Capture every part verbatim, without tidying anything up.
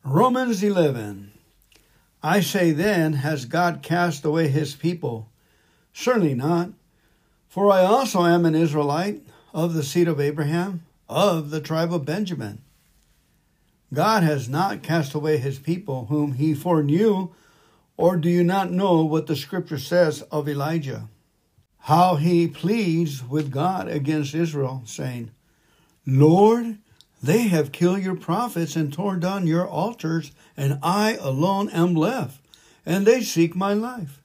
Romans eleven. I say then, has God cast away his people? Certainly not. For I also am an Israelite, of the seed of Abraham, of the tribe of Benjamin. God has not cast away his people whom he foreknew. Or do you not know what the scripture says of Elijah? How he pleads with God against Israel, saying, Lord, they have killed your prophets and torn down your altars, and I alone am left, and they seek my life.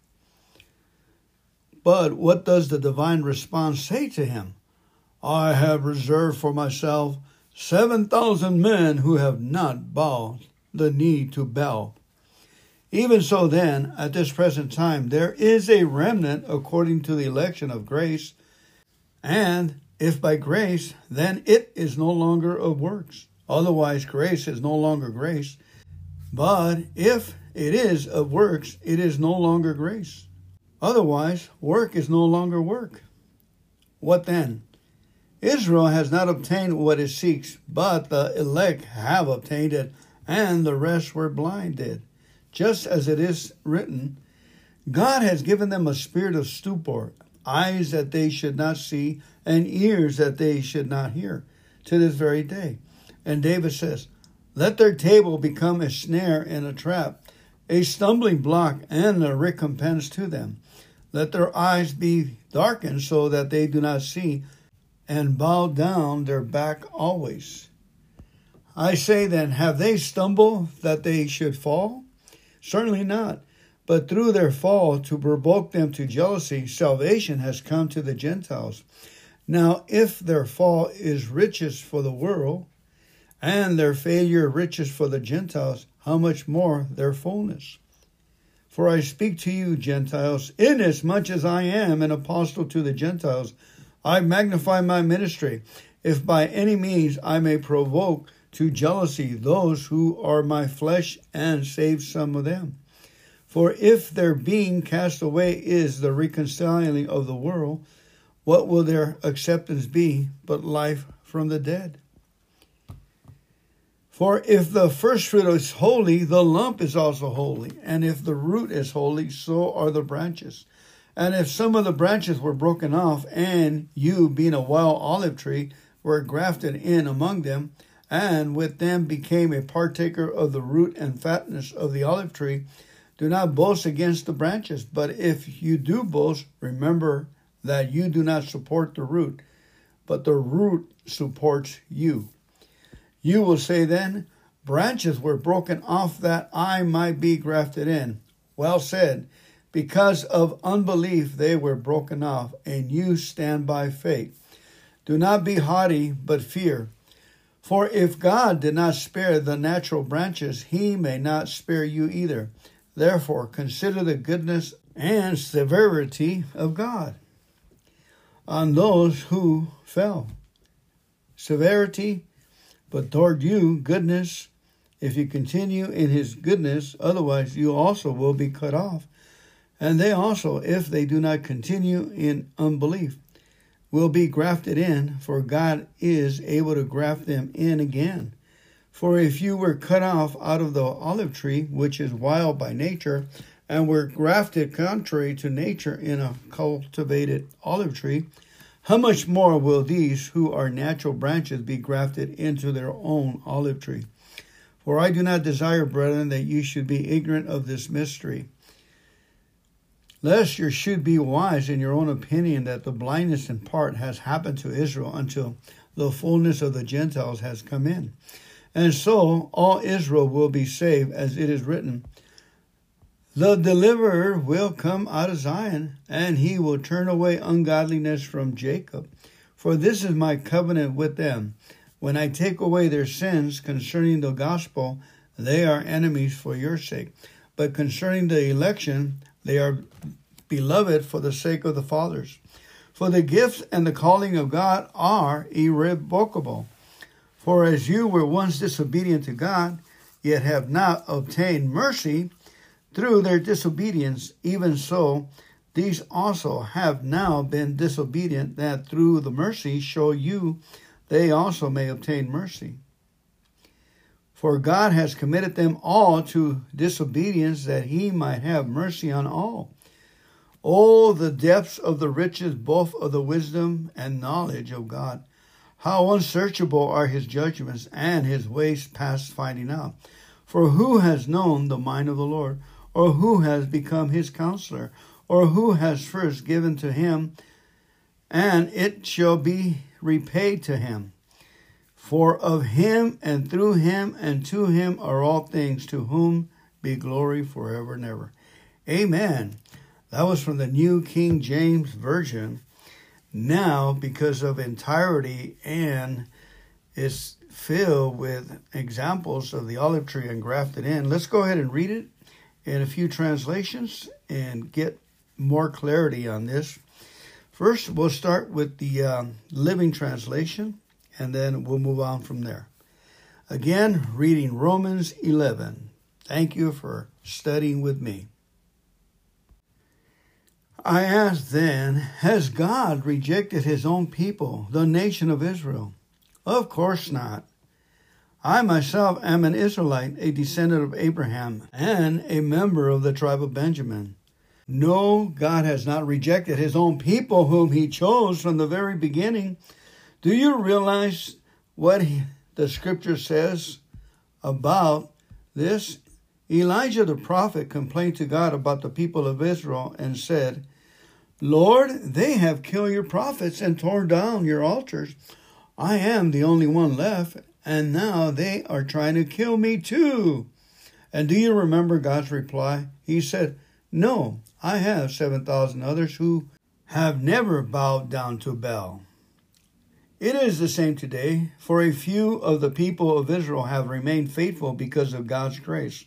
But what does the divine response say to him? I have reserved for myself seven thousand men who have not bowed the knee to Baal. Even so then, at this present time, there is a remnant according to the election of grace, and if by grace, then it is no longer of works. Otherwise, grace is no longer grace. But if it is of works, it is no longer grace. Otherwise, work is no longer work. What then? Israel has not obtained what it seeks, but the elect have obtained it, and the rest were blinded. Just as it is written, God has given them a spirit of stupor, eyes that they should not see, and ears that they should not hear, to this very day. And David says, let their table become a snare and a trap, a stumbling block and a recompense to them. Let their eyes be darkened so that they do not see, and bow down their back always. I say then, have they stumbled that they should fall? Certainly not. But through their fall, to provoke them to jealousy, salvation has come to the Gentiles. Now, if their fall is riches for the world, and their failure riches for the Gentiles, how much more their fullness? For I speak to you, Gentiles, inasmuch as I am an apostle to the Gentiles, I magnify my ministry, if by any means I may provoke to jealousy those who are my flesh and save some of them. For if their being cast away is the reconciling of the world, what will their acceptance be but life from the dead? For if the first fruit is holy, the lump is also holy. And if the root is holy, so are the branches. And if some of the branches were broken off, and you, being a wild olive tree, were grafted in among them, and with them became a partaker of the root and fatness of the olive tree, do not boast against the branches. But if you do boast, remember that you do not support the root, but the root supports you. You will say then, branches were broken off that I might be grafted in. Well said. Because of unbelief they were broken off, and you stand by faith. Do not be haughty, but fear. For if God did not spare the natural branches, he may not spare you either. Therefore, consider the goodness and severity of God on those who fell. Severity, but toward you, goodness, if you continue in his goodness, otherwise you also will be cut off. And they also, if they do not continue in unbelief, will be grafted in, for God is able to graft them in again. For if you were cut off out of the olive tree, which is wild by nature, and were grafted contrary to nature in a cultivated olive tree, how much more will these who are natural branches be grafted into their own olive tree? For I do not desire, brethren, that you should be ignorant of this mystery, lest you should be wise in your own opinion, that the blindness in part has happened to Israel until the fullness of the Gentiles has come in. And so all Israel will be saved, as it is written, the deliverer will come out of Zion, and he will turn away ungodliness from Jacob. For this is my covenant with them. When I take away their sins concerning the gospel, they are enemies for your sake. But concerning the election, they are beloved for the sake of the fathers. For the gifts and the calling of God are irrevocable. For as you were once disobedient to God, yet have not obtained mercy through their disobedience, even so these also have now been disobedient, that through the mercy show you they also may obtain mercy. For God has committed them all to disobedience, that he might have mercy on all. Oh, the depths of the riches, both of the wisdom and knowledge of God. How unsearchable are his judgments, and his ways past finding out. For who has known the mind of the Lord, or who has become his counselor, or who has first given to him, and it shall be repaid to him? For of him, and through him, and to him are all things, to whom be glory forever and ever. Amen. That was from the New King James Version. Now, because of entirety and is filled with examples of the olive tree and grafted in, let's go ahead and read it in a few translations and get more clarity on this. First, we'll start with the uh, Living Translation, and then we'll move on from there. Again, reading Romans eleven. Thank you for studying with me. I ask then, has God rejected his own people, the nation of Israel? Of course not. I myself am an Israelite, a descendant of Abraham, and a member of the tribe of Benjamin. No, God has not rejected his own people whom he chose from the very beginning. Do you realize what he, the scripture says about this? Elijah the prophet complained to God about the people of Israel and said, Lord, they have killed your prophets and torn down your altars. I am the only one left, and now they are trying to kill me too. And do you remember God's reply? He said, no, I have seven thousand others who have never bowed down to Baal. It is the same today, for a few of the people of Israel have remained faithful because of God's grace,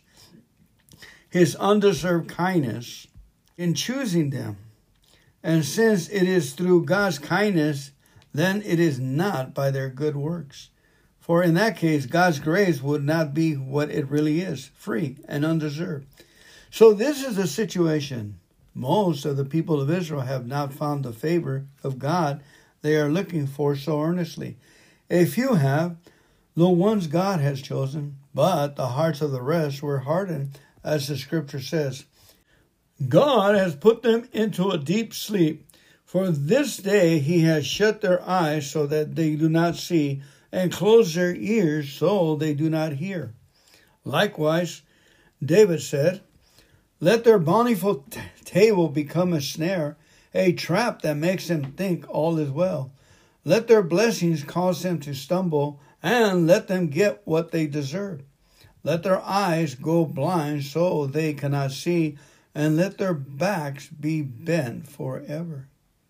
his undeserved kindness in choosing them. And since it is through God's kindness, then it is not by their good works. For in that case, God's grace would not be what it really is, free and undeserved. So this is the situation. Most of the people of Israel have not found the favor of God they are looking for so earnestly. A few have, the ones God has chosen, but the hearts of the rest were hardened, as the scripture says. God has put them into a deep sleep. For this day he has shut their eyes so that they do not see, and closed their ears so they do not hear. Likewise, David said, let their bountiful t- table become a snare, a trap that makes them think all is well. Let their blessings cause them to stumble, and let them get what they deserve. Let their eyes go blind so they cannot see, and let their backs be bent forever.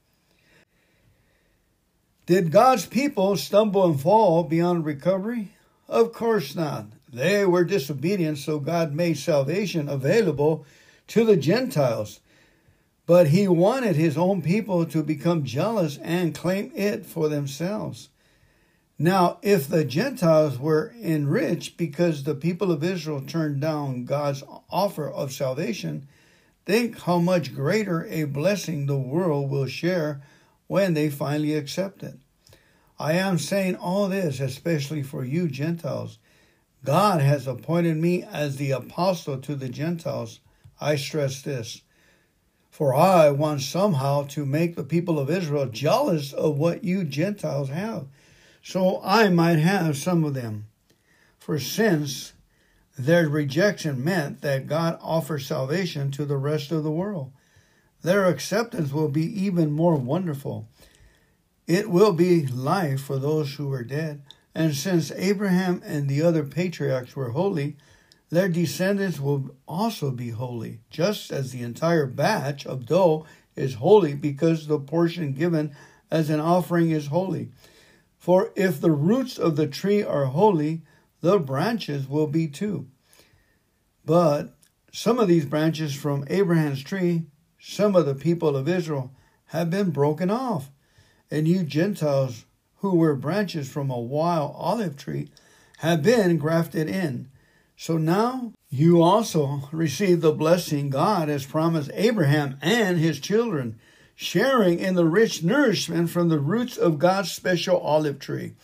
Did God's people stumble and fall beyond recovery? Of course not. They were disobedient, so God made salvation available to the Gentiles. But he wanted his own people to become jealous and claim it for themselves. Now, if the Gentiles were enriched because the people of Israel turned down God's offer of salvation, think how much greater a blessing the world will share when they finally accept it. I am saying all this especially for you Gentiles. God has appointed me as the apostle to the Gentiles. I stress this. For I want somehow to make the people of Israel jealous of what you Gentiles have, so I might have some of them. For since their rejection meant that God offers salvation to the rest of the world, their acceptance will be even more wonderful. It will be life for those who are dead. And since Abraham and the other patriarchs were holy, their descendants will also be holy, just as the entire batch of dough is holy because the portion given as an offering is holy. For if the roots of the tree are holy, the branches will be too. But some of these branches from Abraham's tree, some of the people of Israel, have been broken off. And you Gentiles, who were branches from a wild olive tree, have been grafted in. So now you also receive the blessing God has promised Abraham and his children, sharing in the rich nourishment from the roots of God's special olive tree.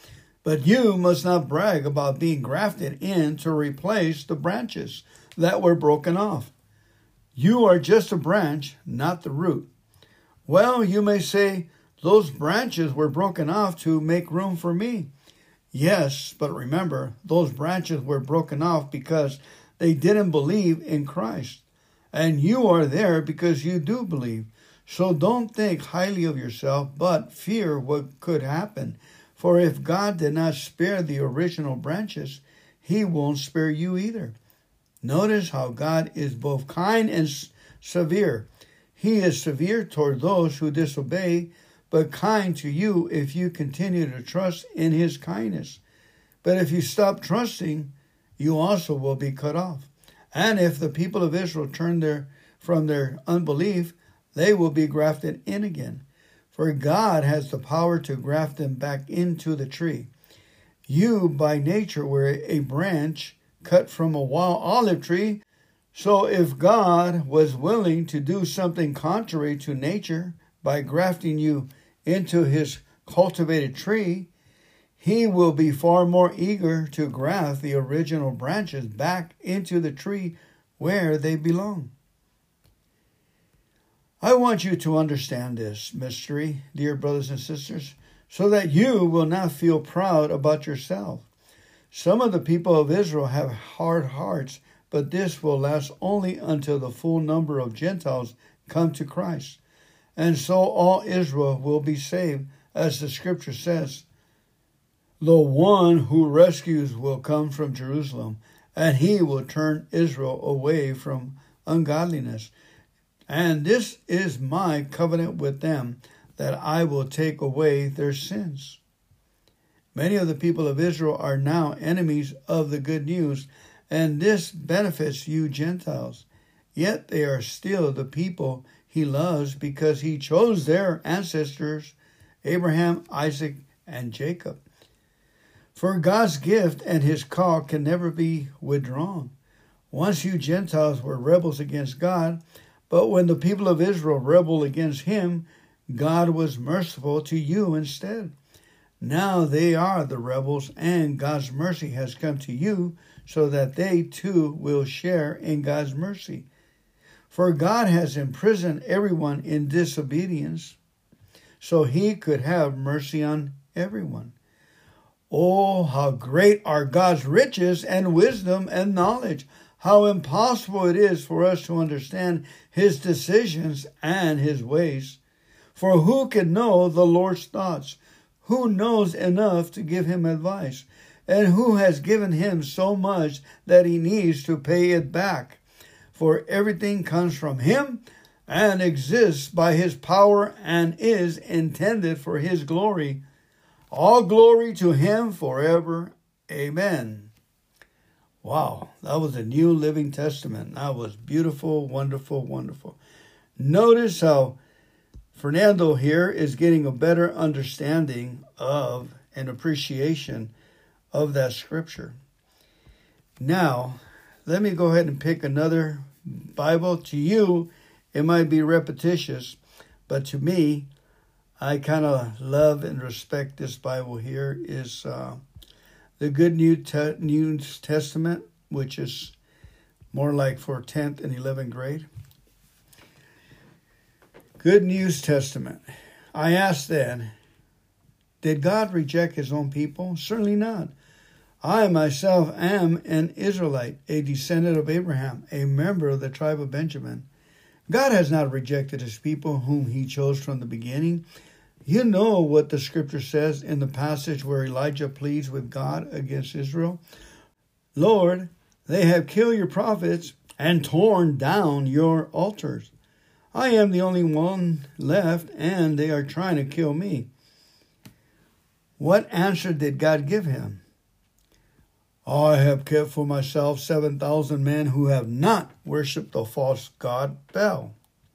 But you must not brag about being grafted in to replace the branches that were broken off. You are just a branch, not the root. Well, you may say, those branches were broken off to make room for me. Yes, but remember, those branches were broken off because they didn't believe in Christ. And you are there because you do believe. So don't think highly of yourself, but fear what could happen. For if God did not spare the original branches, he won't spare you either. Notice how God is both kind and severe. He is severe toward those who disobey, but kind to you if you continue to trust in his kindness. But if you stop trusting, you also will be cut off. And if the people of Israel turn their, from their unbelief, they will be grafted in again. For God has the power to graft them back into the tree. You by nature were a branch cut from a wild olive tree. So if God was willing to do something contrary to nature by grafting you into his cultivated tree, he will be far more eager to graft the original branches back into the tree where they belong. I want you to understand this mystery, dear brothers and sisters, so that you will not feel proud about yourself. Some of the people of Israel have hard hearts, but this will last only until the full number of Gentiles come to Christ. And so all Israel will be saved, as the scripture says. The one who rescues will come from Jerusalem, and he will turn Israel away from ungodliness. And this is my covenant with them, that I will take away their sins. Many of the people of Israel are now enemies of the good news, and this benefits you Gentiles. Yet they are still the people he loves because he chose their ancestors, Abraham, Isaac, and Jacob. For God's gift and his call can never be withdrawn. Once you Gentiles were rebels against God, but when the people of Israel rebelled against him, God was merciful to you instead. Now they are the rebels, and God's mercy has come to you, so that they too will share in God's mercy. For God has imprisoned everyone in disobedience, so he could have mercy on everyone. Oh, how great are God's riches and wisdom and knowledge! How impossible it is for us to understand his decisions and his ways. For who can know the Lord's thoughts? Who knows enough to give him advice? And who has given him so much that he needs to pay it back? For everything comes from him and exists by his power and is intended for his glory. All glory to him forever. Amen. Wow, that was a New Living Testament. That was beautiful, wonderful, wonderful. Notice how Fernando here is getting a better understanding of and appreciation of that scripture. Now, let me go ahead and pick another Bible. To you, it might be repetitious, but to me, I kind of love and respect this Bible here. Is uh, the Good New, Te- New Testament, which is more like for tenth and eleventh grade. Good News Testament. I asked then, did God reject his own people? Certainly not. I myself am an Israelite, a descendant of Abraham, a member of the tribe of Benjamin. God has not rejected his people whom he chose from the beginning. You know what the scripture says in the passage where Elijah pleads with God against Israel. Lord, they have killed your prophets and torn down your altars. I am the only one left, and they are trying to kill me. What answer did God give him? I have kept for myself seven thousand men who have not worshipped the false god Baal.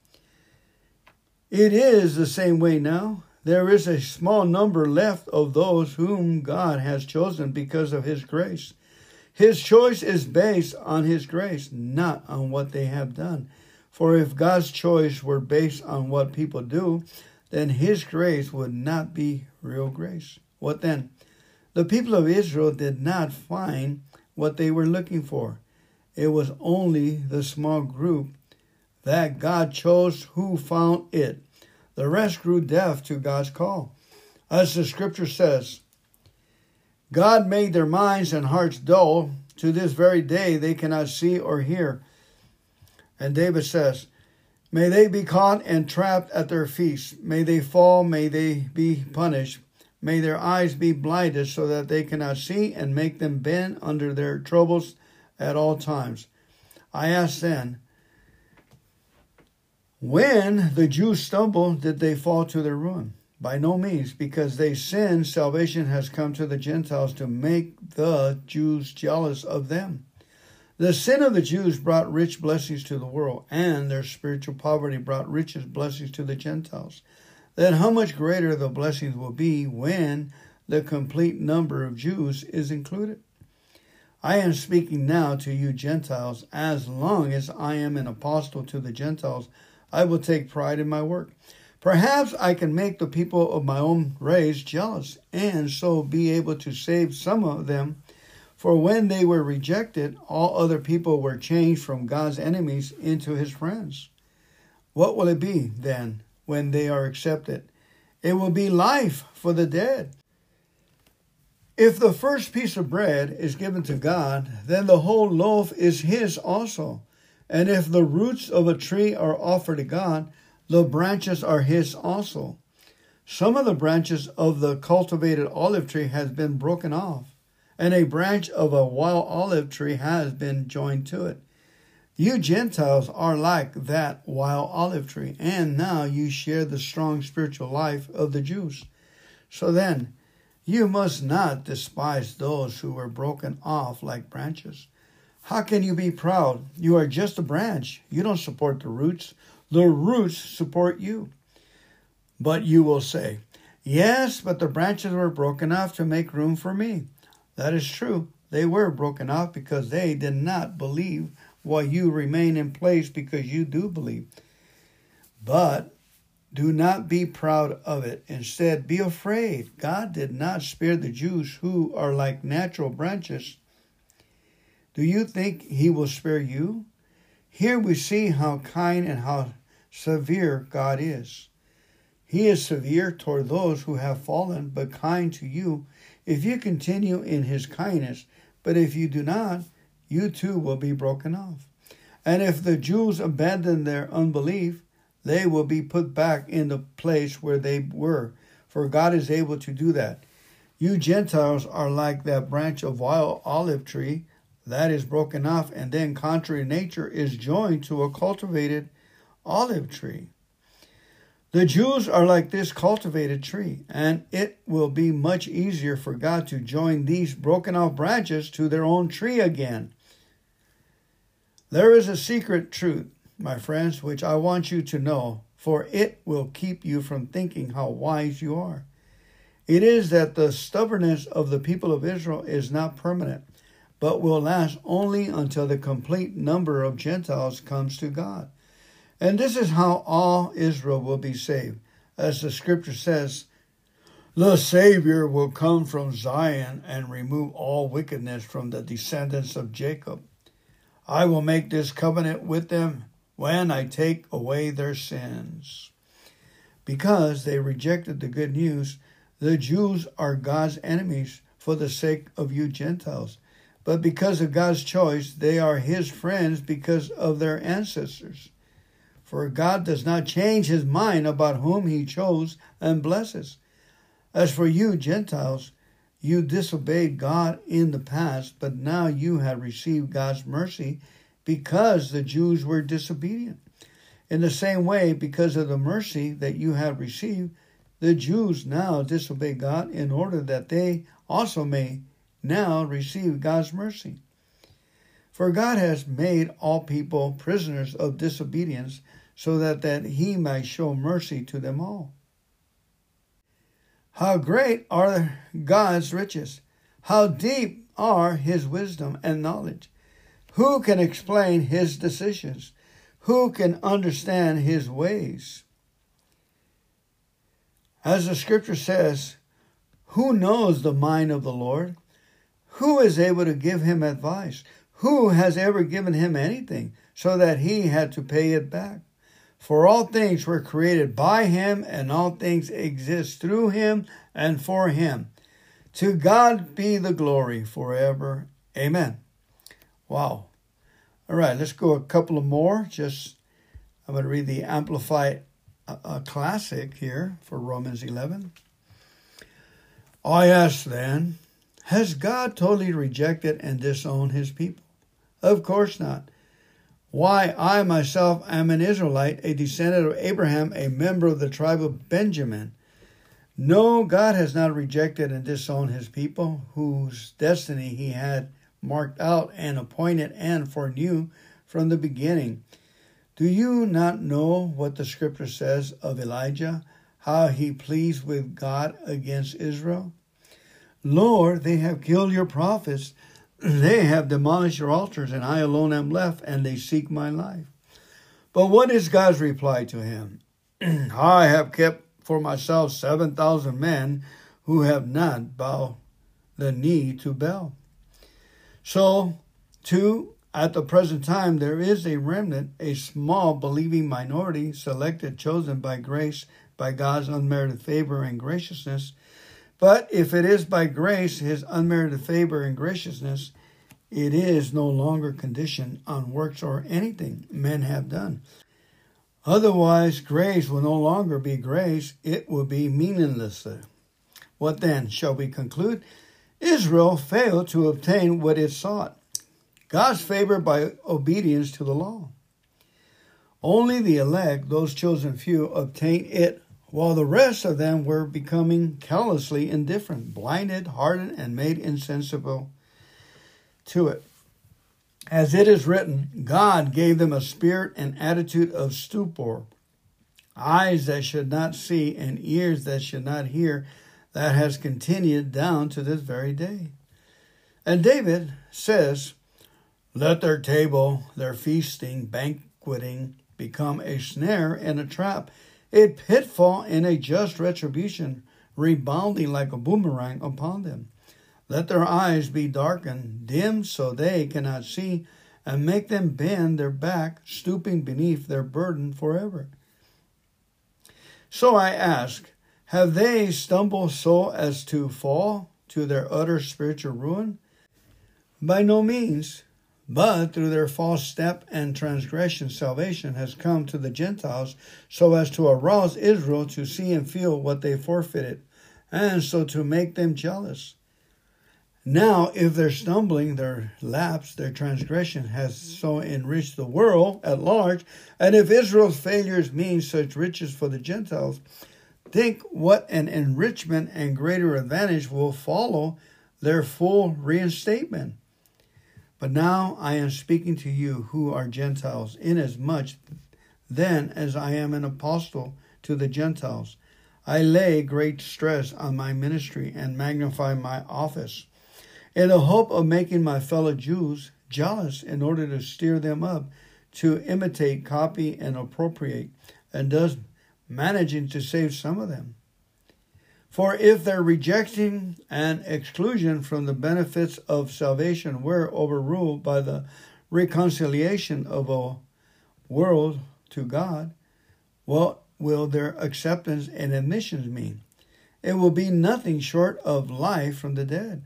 It is the same way now. There is a small number left of those whom God has chosen because of his grace. His choice is based on his grace, not on what they have done. For if God's choice were based on what people do, then his grace would not be real grace. What then? The people of Israel did not find what they were looking for. It was only the small group that God chose who found it. The rest grew deaf to God's call. As the scripture says, God made their minds and hearts dull. To this very day they cannot see or hear. And David says, may they be caught and trapped at their feast. May they fall, may they be punished. May their eyes be blinded so that they cannot see, and make them bend under their troubles at all times. I ask then, when the Jews stumbled, did they fall to their ruin? By no means. Because they sinned, salvation has come to the Gentiles to make the Jews jealous of them. The sin of the Jews brought rich blessings to the world, and their spiritual poverty brought richest blessings to the Gentiles. Then how much greater the blessings will be when the complete number of Jews is included? I am speaking now to you Gentiles. As long as I am an apostle to the Gentiles, I will take pride in my work. Perhaps I can make the people of my own race jealous, and so be able to save some of them. For when they were rejected, all other people were changed from God's enemies into his friends. What will it be, then, when they are accepted? It will be life for the dead. If the first piece of bread is given to God, then the whole loaf is his also. And if the roots of a tree are offered to God, the branches are his also. Some of the branches of the cultivated olive tree has been broken off, and a branch of a wild olive tree has been joined to it. You Gentiles are like that wild olive tree, and now you share the strong spiritual life of the Jews. So then, you must not despise those who were broken off like branches. How can you be proud? You are just a branch. You don't support the roots. The roots support you. But you will say, yes, but the branches were broken off to make room for me. That is true. They were broken off because they did not believe, while you remain in place because you do believe. But do not be proud of it. Instead, be afraid. God did not spare the Jews who are like natural branches. Do you think he will spare you? Here we see how kind and how severe God is. He is severe toward those who have fallen, but kind to you if you continue in his kindness. But if you do not, you too will be broken off. And if the Jews abandon their unbelief, they will be put back in the place where they were, for God is able to do that. You Gentiles are like that branch of wild olive tree that is broken off, and then contrary to nature is joined to a cultivated olive tree. The Jews are like this cultivated tree, and it will be much easier for God to join these broken off branches to their own tree again. There is a secret truth, my friends, which I want you to know, for it will keep you from thinking how wise you are. It is that the stubbornness of the people of Israel is not permanent, but will last only until the complete number of Gentiles comes to God. And this is how all Israel will be saved. As the scripture says, the Savior will come from Zion and remove all wickedness from the descendants of Jacob. I will make this covenant with them when I take away their sins. Because they rejected the good news, the Jews are God's enemies for the sake of you Gentiles. But because of God's choice, they are his friends because of their ancestors. For God does not change his mind about whom he chose and blesses. As for you Gentiles, you disobeyed God in the past, but now you have received God's mercy because the Jews were disobedient. In the same way, because of the mercy that you have received, the Jews now disobey God in order that they also may now receive God's mercy. For God has made all people prisoners of disobedience so that, that he might show mercy to them all. How great are God's riches! How deep are his wisdom and knowledge! Who can explain his decisions? Who can understand his ways? As the scripture says, Who knows the mind of the Lord? Who is able to give him advice? Who has ever given him anything so that he had to pay it back? For all things were created by him, and all things exist through him and for him. To God be the glory forever. Amen. Wow. All right, let's go a couple of more. Just, I'm going to read the Amplified uh, Classic here for Romans eleven. I ask then, has God totally rejected and disowned his people? Of course not. Why, I myself am an Israelite, a descendant of Abraham, a member of the tribe of Benjamin. No, God has not rejected and disowned his people, whose destiny he had marked out and appointed and foreknew from the beginning. Do you not know what the scripture says of Elijah, how he pleased with God against Israel? Lord, they have killed your prophets. They have demolished your altars, and I alone am left, and they seek my life. But what is God's reply to him? I have kept for myself seven thousand men who have not bowed the knee to Baal. So, too, at the present time, there is a remnant, a small believing minority, selected, chosen by grace, by God's unmerited favor and graciousness. But if it is by grace, his unmerited favor and graciousness, it is no longer conditioned on works or anything men have done. Otherwise, grace will no longer be grace. It will be meaningless. What then? Shall we conclude? Israel failed to obtain what it sought, God's favor by obedience to the law. Only the elect, those chosen few, obtained it, while the rest of them were becoming callously indifferent, blinded, hardened, and made insensible to it. As it is written, God gave them a spirit and attitude of stupor, eyes that should not see and ears that should not hear, that has continued down to this very day. And David says, let their table, their feasting, banqueting, become a snare and a trap, a pitfall and a just retribution, rebounding like a boomerang upon them. Let their eyes be darkened, dim so they cannot see, and make them bend their back, stooping beneath their burden forever. So I ask, have they stumbled so as to fall to their utter spiritual ruin? By no means. But through their false step and transgression, salvation has come to the Gentiles so as to arouse Israel to see and feel what they forfeited, and so to make them jealous. Now, if their stumbling, their lapse, their transgression has so enriched the world at large, and if Israel's failures mean such riches for the Gentiles, think what an enrichment and greater advantage will follow their full reinstatement. But now I am speaking to you who are Gentiles, inasmuch then as I am an apostle to the Gentiles. I lay great stress on my ministry and magnify my office, in the hope of making my fellow Jews jealous in order to stir them up to imitate, copy, and appropriate, and thus managing to save some of them. For if their rejection and exclusion from the benefits of salvation were overruled by the reconciliation of a world to God, what will their acceptance and admissions mean? It will be nothing short of life from the dead.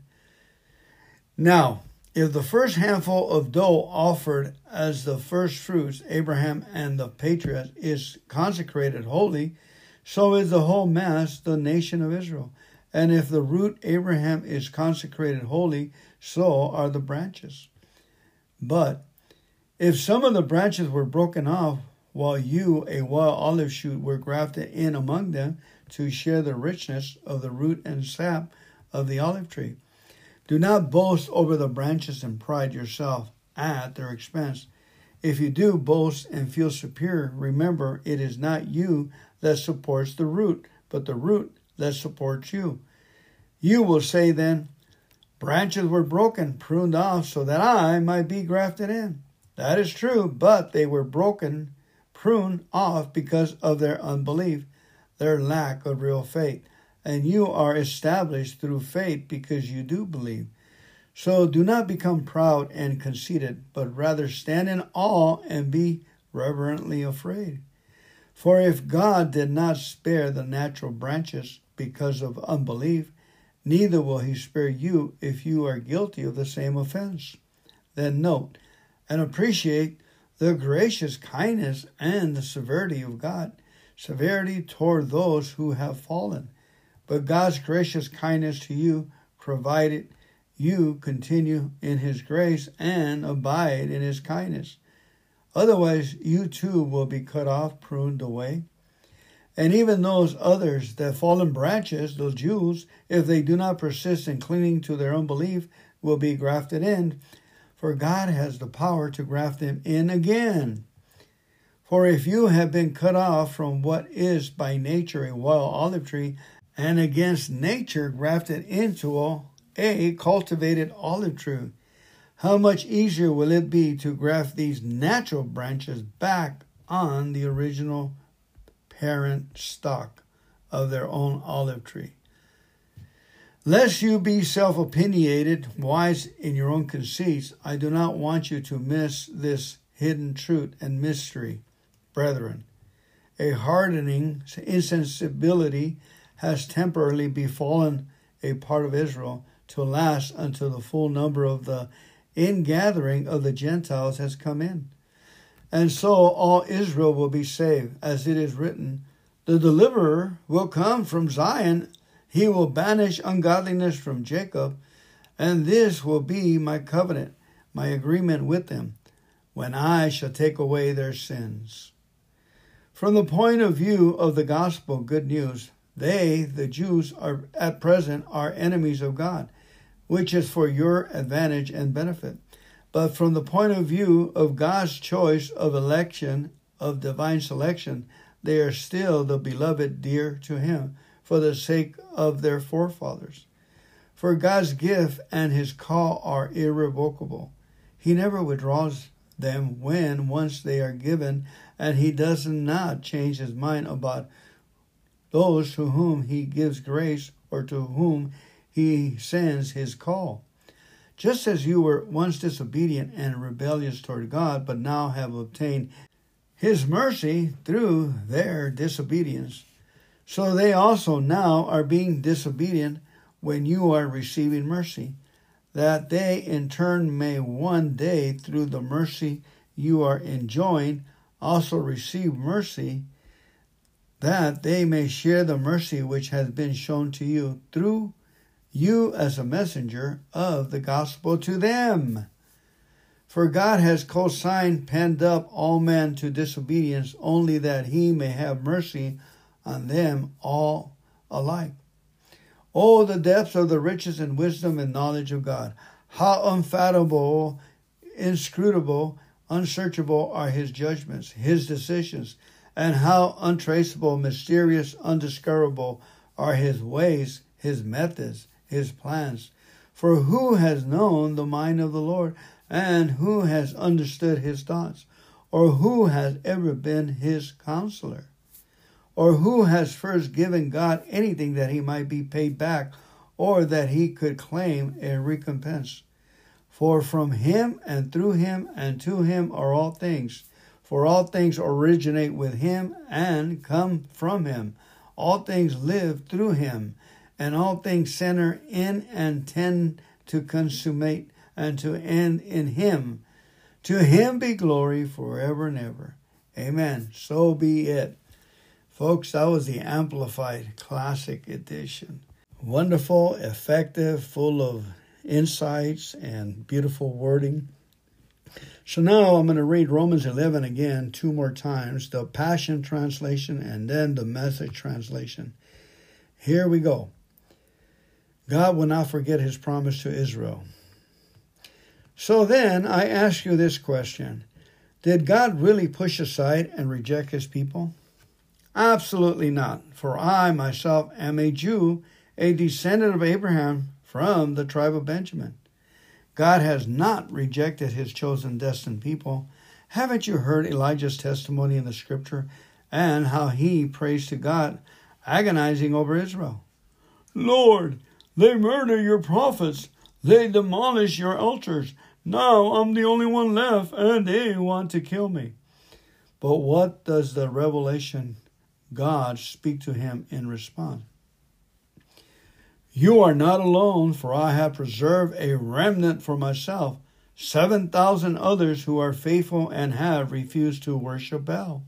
Now, if the first handful of dough offered as the first fruits, Abraham and the patriarchs, is consecrated holy, so is the whole mass, the nation of Israel. And if the root Abraham is consecrated holy, so are the branches. But if some of the branches were broken off, while you, a wild olive shoot, were grafted in among them to share the richness of the root and sap of the olive tree, do not boast over the branches and pride yourself at their expense. If you do boast and feel superior, remember it is not you that supports the root, but the root that supports you. You will say then, branches were broken, pruned off, so that I might be grafted in. That is true, but they were broken, pruned off because of their unbelief, their lack of real faith. and you are established through faith because you do believe. So do not become proud and conceited, but rather stand in awe and be reverently afraid. For if God did not spare the natural branches because of unbelief, neither will he spare you if you are guilty of the same offense. Then note and appreciate the gracious kindness and the severity of God, severity toward those who have fallen, but God's gracious kindness to you, provided you continue in his grace and abide in his kindness. Otherwise, you too will be cut off, pruned away. And even those others, the fallen branches, those Jews, if they do not persist in clinging to their unbelief, will be grafted in, for God has the power to graft them in again. For if you have been cut off from what is by nature a wild olive tree, and against nature grafted into a cultivated olive tree, how much easier will it be to graft these natural branches back on the original parent stock of their own olive tree? Lest you be self-opinionated, wise in your own conceits, I do not want you to miss this hidden truth and mystery, brethren. A hardening insensibility has temporarily befallen a part of Israel to last until the full number of the ingathering of the Gentiles has come in. And so all Israel will be saved, as it is written, the deliverer will come from Zion. He will banish ungodliness from Jacob, and this will be my covenant, my agreement with them, when I shall take away their sins. From the point of view of the gospel, good news, they, the Jews, are at present are enemies of God, which is for your advantage and benefit. But from the point of view of God's choice of election, of divine selection, they are still the beloved dear to him for the sake of their forefathers. For God's gift and his call are irrevocable. He never withdraws them when once they are given, and he does not change his mind about those to whom he gives grace or to whom he sends his call. Just as you were once disobedient and rebellious toward God, but now have obtained his mercy through their disobedience, so they also now are being disobedient when you are receiving mercy, that they in turn may one day, through the mercy you are enjoying, also receive mercy, that they may share the mercy which has been shown to you through you as a messenger of the gospel to them. For God has co-signed, penned up all men to disobedience, only that he may have mercy on them all alike. Oh, the depths of the riches and wisdom and knowledge of God! How unfathomable, inscrutable, unsearchable are his judgments, his decisions, and how untraceable, mysterious, undiscoverable are his ways, his methods, his plans. For who has known the mind of the Lord, and who has understood his thoughts? Or who has ever been his counselor? Or who has first given God anything that he might be paid back, or that he could claim a recompense? For from him and through him and to him are all things. For all things originate with him and come from him. All things live through him, and all things center in and tend to consummate and to end in him. To him be glory forever and ever. Amen. So be it. Folks, that was the Amplified Classic Edition. Wonderful, effective, full of insights and beautiful wording. So now I'm going to read Romans eleven again two more times, the Passion Translation and then the Message Translation. Here we go. God will not forget his promise to Israel. So then I ask you this question. Did God really push aside and reject his people? Absolutely not. For I myself am a Jew, a descendant of Abraham from the tribe of Benjamin. God has not rejected his chosen, destined people. Haven't you heard Elijah's testimony in the scripture and how he prays to God, agonizing over Israel? Lord, they murder your prophets. They demolish your altars. Now I'm the only one left, and they want to kill me. But what does the revelation God speak to him in response? You are not alone, for I have preserved a remnant for myself, seven thousand others who are faithful and have refused to worship Baal.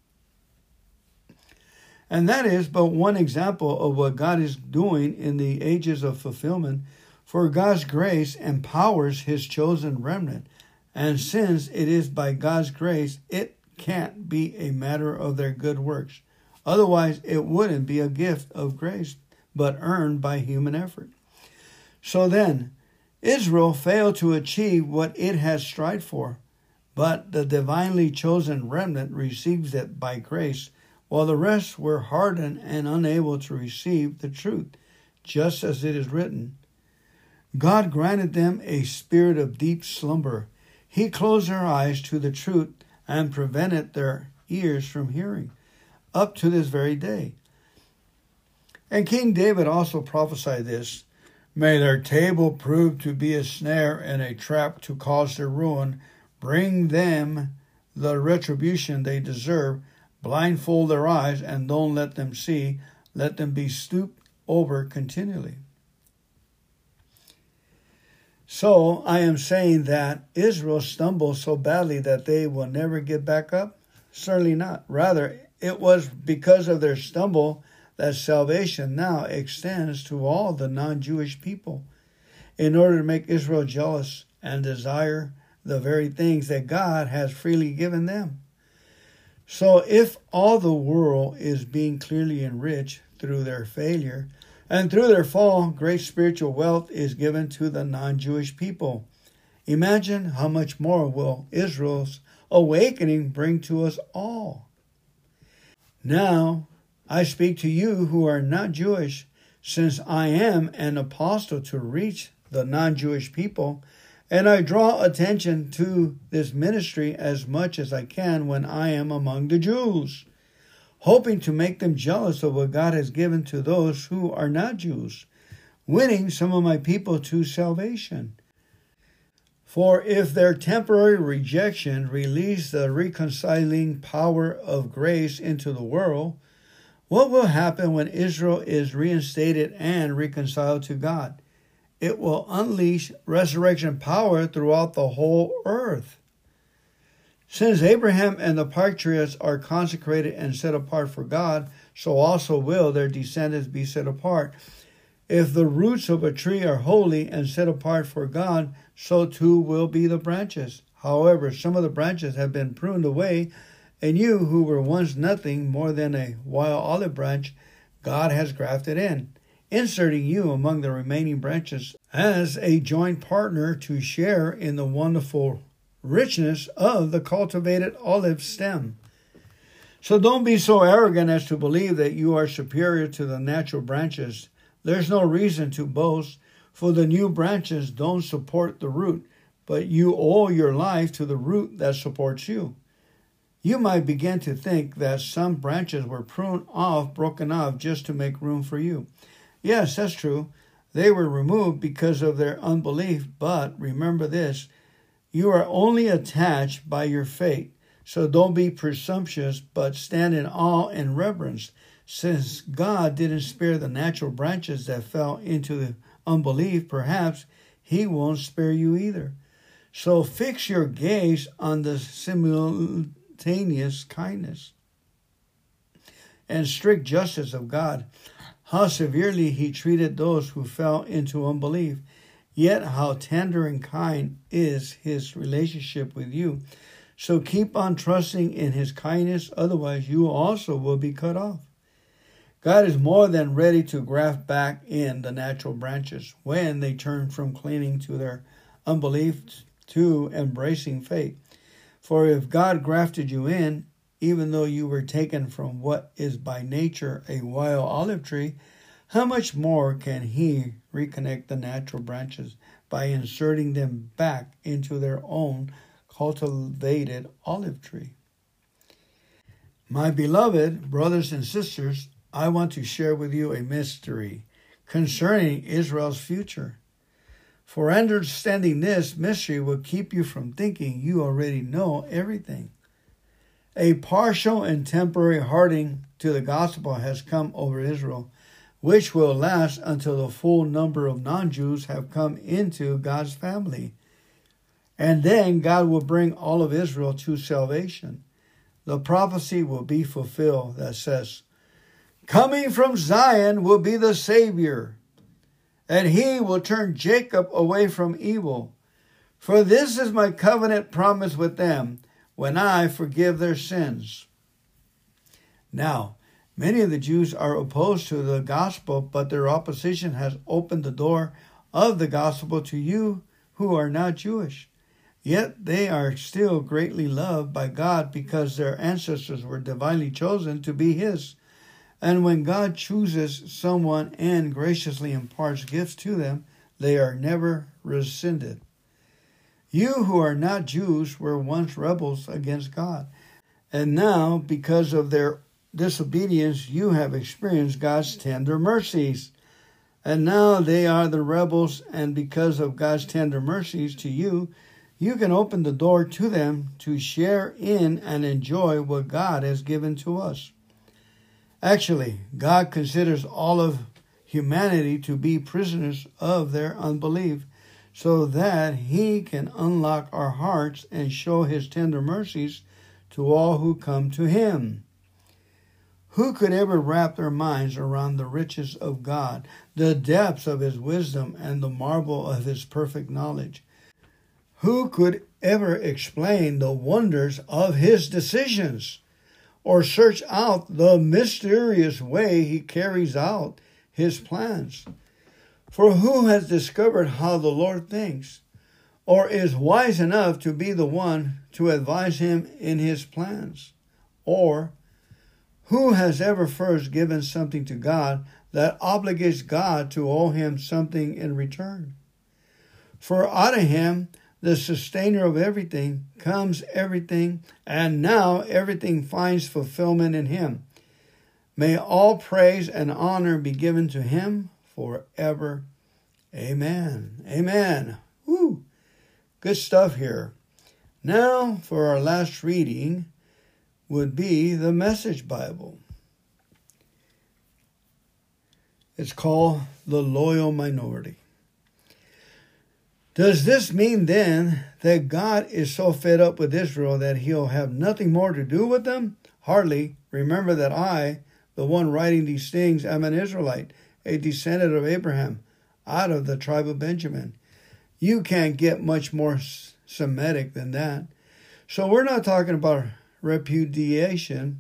And that is but one example of what God is doing in the ages of fulfillment, for God's grace empowers his chosen remnant. And since it is by God's grace, it can't be a matter of their good works. Otherwise, it wouldn't be a gift of grace, but earned by human effort. So then, Israel failed to achieve what it had strived for, but the divinely chosen remnant receives it by grace, while the rest were hardened and unable to receive the truth, just as it is written. God granted them a spirit of deep slumber. He closed their eyes to the truth and prevented their ears from hearing, up to this very day. And King David also prophesied this. May their table prove to be a snare and a trap to cause their ruin. Bring them the retribution they deserve. Blindfold their eyes and don't let them see. Let them be stooped over continually. So I am saying that Israel stumbled so badly that they will never get back up? Certainly not. Rather, it was because of their stumble that salvation now extends to all the non-Jewish people in order to make Israel jealous and desire the very things that God has freely given them. So if all the world is being clearly enriched through their failure, and through their fall, great spiritual wealth is given to the non-Jewish people, imagine how much more will Israel's awakening bring to us all. Now, I speak to you who are not Jewish, since I am an apostle to reach the non-Jewish people, and I draw attention to this ministry as much as I can when I am among the Jews, hoping to make them jealous of what God has given to those who are not Jews, winning some of my people to salvation. For if their temporary rejection released the reconciling power of grace into the world, what will happen when Israel is reinstated and reconciled to God? It will unleash resurrection power throughout the whole earth. Since Abraham and the patriarchs are consecrated and set apart for God, so also will their descendants be set apart. If the roots of a tree are holy and set apart for God, so too will be the branches. However, some of the branches have been pruned away, and you who were once nothing more than a wild olive branch, God has grafted in, inserting you among the remaining branches as a joint partner to share in the wonderful richness of the cultivated olive stem. So don't be so arrogant as to believe that you are superior to the natural branches. There's no reason to boast, for the new branches don't support the root, but you owe your life to the root that supports you. You might begin to think that some branches were pruned off, broken off, just to make room for you. Yes, that's true. They were removed because of their unbelief, but remember this, you are only attached by your fate, so don't be presumptuous, but stand in awe and reverence. Since God didn't spare the natural branches that fell into the unbelief, perhaps he won't spare you either. So fix your gaze on the simultaneous kindness and strict justice of God, how severely he treated those who fell into unbelief, yet how tender and kind is his relationship with you. So keep on trusting in his kindness, otherwise you also will be cut off. God is more than ready to graft back in the natural branches when they turn from clinging to their unbelief to embracing faith. For if God grafted you in, even though you were taken from what is by nature a wild olive tree, how much more can he reconnect the natural branches by inserting them back into their own cultivated olive tree? My beloved brothers and sisters, I want to share with you a mystery. concerning Israel's future. For understanding this mystery will keep you from thinking you already know everything. A partial and temporary hardening to the gospel has come over Israel, which will last until the full number of non-Jews have come into God's family. And then God will bring all of Israel to salvation. The prophecy will be fulfilled that says, "Coming from Zion will be the Savior, and he will turn Jacob away from evil. For this is my covenant promise with them, when I forgive their sins." Now, many of the Jews are opposed to the gospel, but their opposition has opened the door of the gospel to you who are not Jewish. Yet they are still greatly loved by God because their ancestors were divinely chosen to be His. And when God chooses someone and graciously imparts gifts to them, they are never rescinded. You who are not Jews were once rebels against God, and now, because of their disobedience, you have experienced God's tender mercies. And now they are the rebels, and because of God's tender mercies to you, you can open the door to them to share in and enjoy what God has given to us. Actually, God considers all of humanity to be prisoners of their unbelief, so that He can unlock our hearts and show His tender mercies to all who come to Him. Who could ever wrap their minds around the riches of God, the depths of His wisdom, and the marvel of His perfect knowledge? Who could ever explain the wonders of His decisions, or search out the mysterious way He carries out His plans? For who has discovered how the Lord thinks, or is wise enough to be the one to advise Him in His plans? Or who has ever first given something to God that obligates God to owe Him something in return? For out of Him, the sustainer of everything, comes everything, and now everything finds fulfillment in Him. May all praise and honor be given to Him forever. Amen. Amen. Woo. Good stuff here. Now, for our last reading would be the Message Bible. It's called The Loyal Minority. Does this mean then that God is so fed up with Israel that He'll have nothing more to do with them? Hardly. Remember that I, the one writing these things, am an Israelite, a descendant of Abraham, out of the tribe of Benjamin. You can't get much more Semitic than that. So we're not talking about repudiation.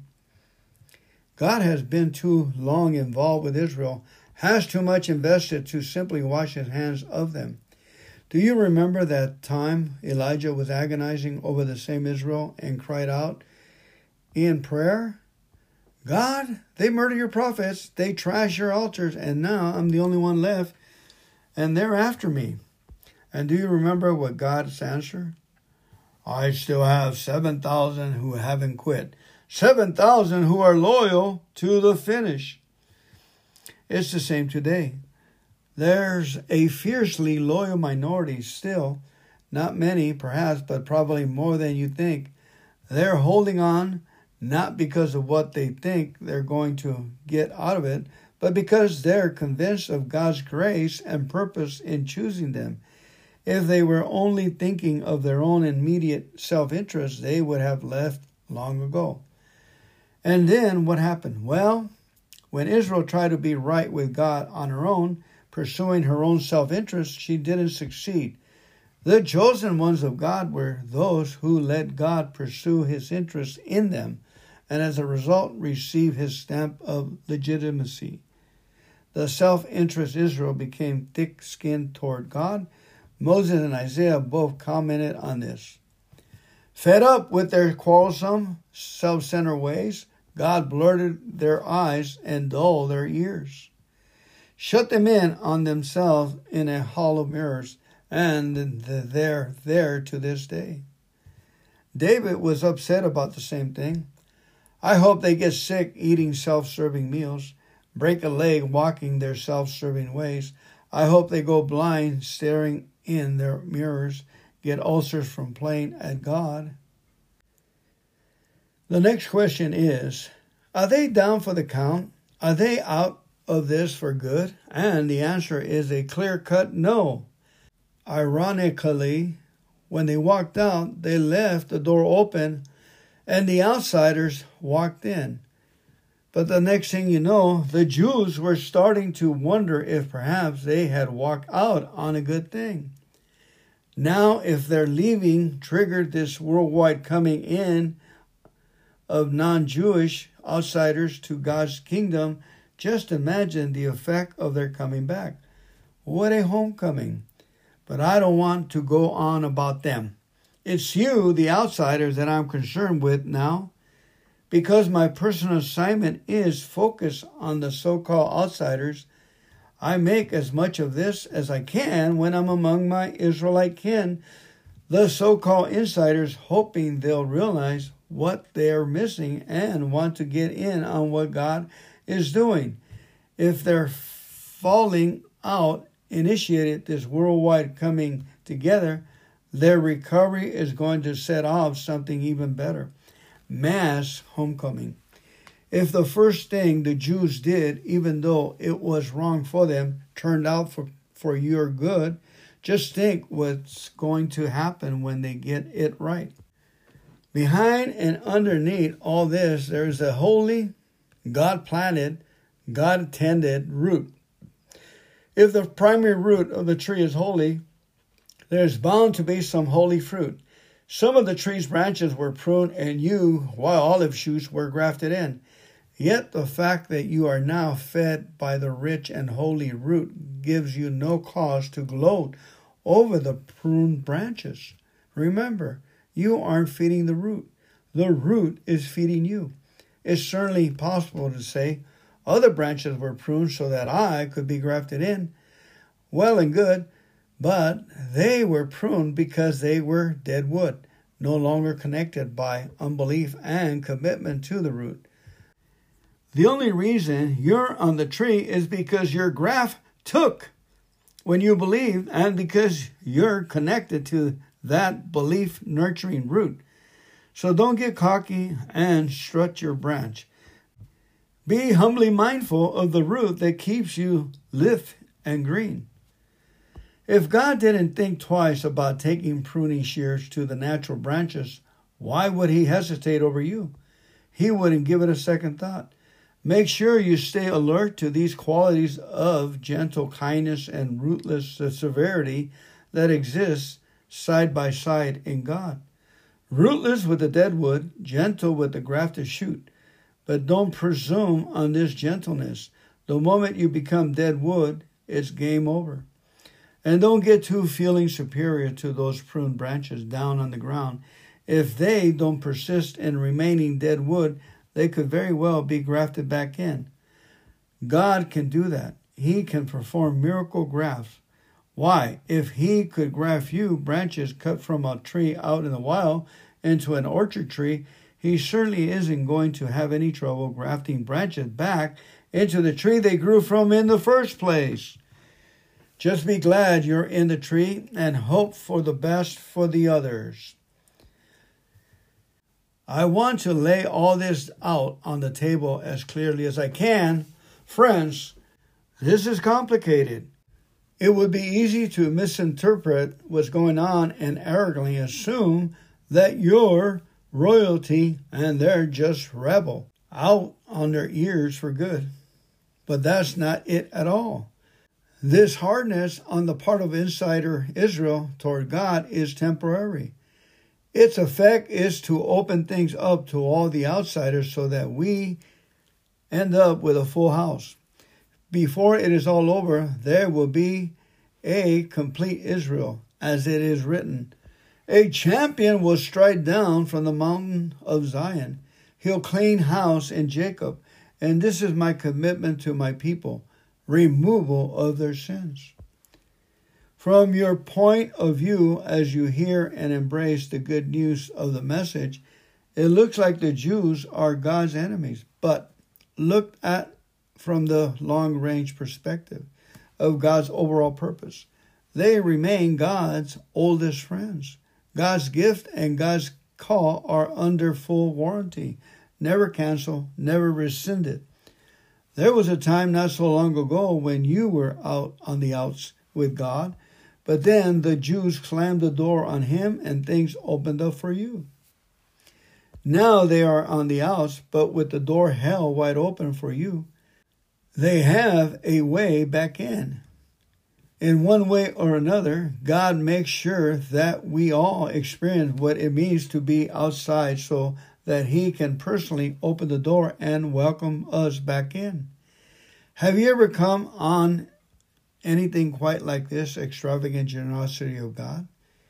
God has been too long involved with Israel, has too much invested to simply wash His hands of them. Do you remember that time Elijah was agonizing over the same Israel and cried out in prayer, "God, they murder your prophets, they trash your altars, and now I'm the only one left, and they're after me." And do you remember what God's answer? "I still have seven thousand who haven't quit, seven thousand who are loyal to the finish." It's the same today. There's a fiercely loyal minority still, not many perhaps, but probably more than you think. They're holding on not because of what they think they're going to get out of it, but because they're convinced of God's grace and purpose in choosing them. If they were only thinking of their own immediate self-interest, they would have left long ago. And then what happened? Well, when Israel tried to be right with God on her own, pursuing her own self-interest, she didn't succeed. The chosen ones of God were those who let God pursue His interests in them, and as a result receive His stamp of legitimacy. The self-interest Israel became thick-skinned toward God. Moses and Isaiah both commented on this. Fed up with their quarrelsome, self-centered ways, God blurted their eyes and dulled their ears. Shut them in on themselves in a hall of mirrors, and they're there to this day. David was upset about the same thing. I hope they get sick eating self-serving meals. break a leg walking their self-serving ways. I hope they go blind staring in their mirrors, get ulcers from playing at God. The next question is, are they down for the count? Are they out of this for good? And the answer is a clear-cut no. Ironically, when they walked out, they left the door open and the outsiders walked in. But the next thing you know, the Jews were starting to wonder if perhaps they had walked out on a good thing. Now, if their leaving triggered this worldwide coming in of non-Jewish outsiders to God's kingdom, just imagine the effect of their coming back. What a homecoming. But I don't want to go on about them. It's you, the outsiders, that I'm concerned with now. Because my personal assignment is focused on the so-called outsiders, I make as much of this as I can when I'm among my Israelite kin, the so-called insiders, hoping they'll realize what they're missing and want to get in on what God is doing. If their falling out initiated this worldwide coming together, their recovery is going to set off something even better. Mass homecoming. If the first thing the Jews did, even though it was wrong for them, turned out for, for your good, just think what's going to happen when they get it right. Behind and underneath all this, there's a holy, God-planted, God-tended root. If the primary root of the tree is holy, there's bound to be some holy fruit. Some of the tree's branches were pruned and you, wild olive shoots, were grafted in. Yet the fact that you are now fed by the rich and holy root gives you no cause to gloat over the pruned branches. Remember, you aren't feeding the root. The root is feeding you. It's certainly possible to say, other branches were pruned so that I could be grafted in. Well and good. But they were pruned because they were dead wood, no longer connected by unbelief and commitment to the root. The only reason you're on the tree is because your graft took when you believed and because you're connected to that belief-nurturing root. So don't get cocky and strut your branch. Be humbly mindful of the root that keeps you lithe and green. If God didn't think twice about taking pruning shears to the natural branches, why would he hesitate over you? He wouldn't give it a second thought. Make sure you stay alert to these qualities of gentle kindness and rootless severity that exists side by side in God. Rootless with the dead wood, gentle with the grafted shoot. But don't presume on this gentleness. The moment you become dead wood, it's game over. And don't get too feeling superior to those pruned branches down on the ground. If they don't persist in remaining dead wood, they could very well be grafted back in. God can do that. He can perform miracle grafts. Why? If he could graft you, branches cut from a tree out in the wild, into an orchard tree, he certainly isn't going to have any trouble grafting branches back into the tree they grew from in the first place. Just be glad you're in the tree and hope for the best for the others. I want to lay all this out on the table as clearly as I can. Friends, this is complicated. It would be easy to misinterpret what's going on and arrogantly assume that you're royalty and they're just rebel, out on their ears for good. But that's not it at all. This hardness on the part of insider Israel toward God is temporary. Its effect is to open things up to all the outsiders so that we end up with a full house. Before it is all over, there will be a complete Israel, as it is written. A champion will stride down from the mountain of Zion. He'll clean house in Jacob. And this is my commitment to my people, removal of their sins. From your point of view, as you hear and embrace the good news of the message, it looks like the Jews are God's enemies. But look at from the long-range perspective of God's overall purpose. They remain God's oldest friends. God's gift and God's call are under full warranty, never canceled, never rescinded. There was a time not so long ago when you were out on the outs with God, but then the Jews slammed the door on him and things opened up for you. Now they are on the outs, but with the door held wide open for you. They have a way back in. In one way or another, God makes sure that we all experience what it means to be outside so that he can personally open the door and welcome us back in. Have you ever come on anything quite like this extravagant generosity of God?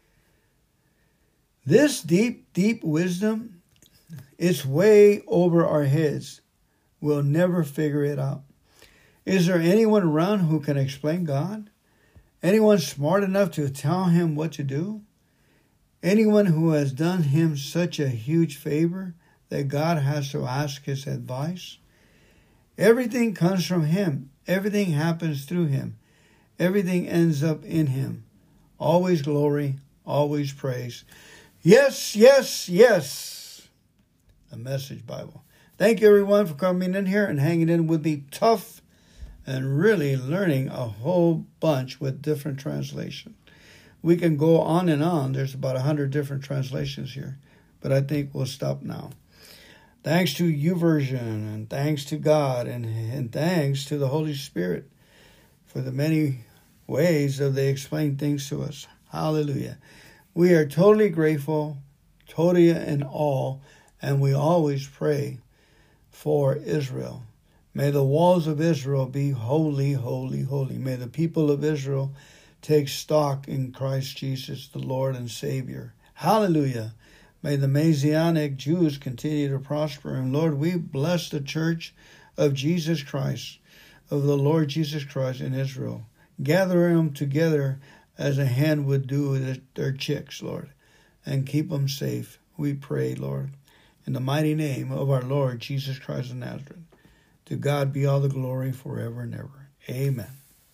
This deep, deep wisdom, it's way over our heads. We'll never figure it out. Is there anyone around who can explain God? Anyone smart enough to tell him what to do? Anyone who has done him such a huge favor that God has to ask his advice? Everything comes from him. Everything happens through him. Everything ends up in him. Always glory, always praise. Yes, yes, yes. The Message Bible. Thank you, everyone, for coming in here and hanging in with me tough and really learning a whole bunch with different translations. We can go on and on. There's about a hundred different translations here, but I think we'll stop now. Thanks to YouVersion, and thanks to God, and, and thanks to the Holy Spirit for the many ways that they explain things to us. Hallelujah. We are totally grateful, totally in awe, and we always pray for Israel. May the walls of Israel be holy, holy, holy. May the people of Israel take stock in Christ Jesus, the Lord and Savior. Hallelujah. May the Messianic Jews continue to prosper. And Lord, we bless the church of Jesus Christ, of the Lord Jesus Christ in Israel. Gather them together as a hen would do with their chicks, Lord, and keep them safe. We pray, Lord, in the mighty name of our Lord Jesus Christ of Nazareth. To God be all the glory forever and ever. Amen.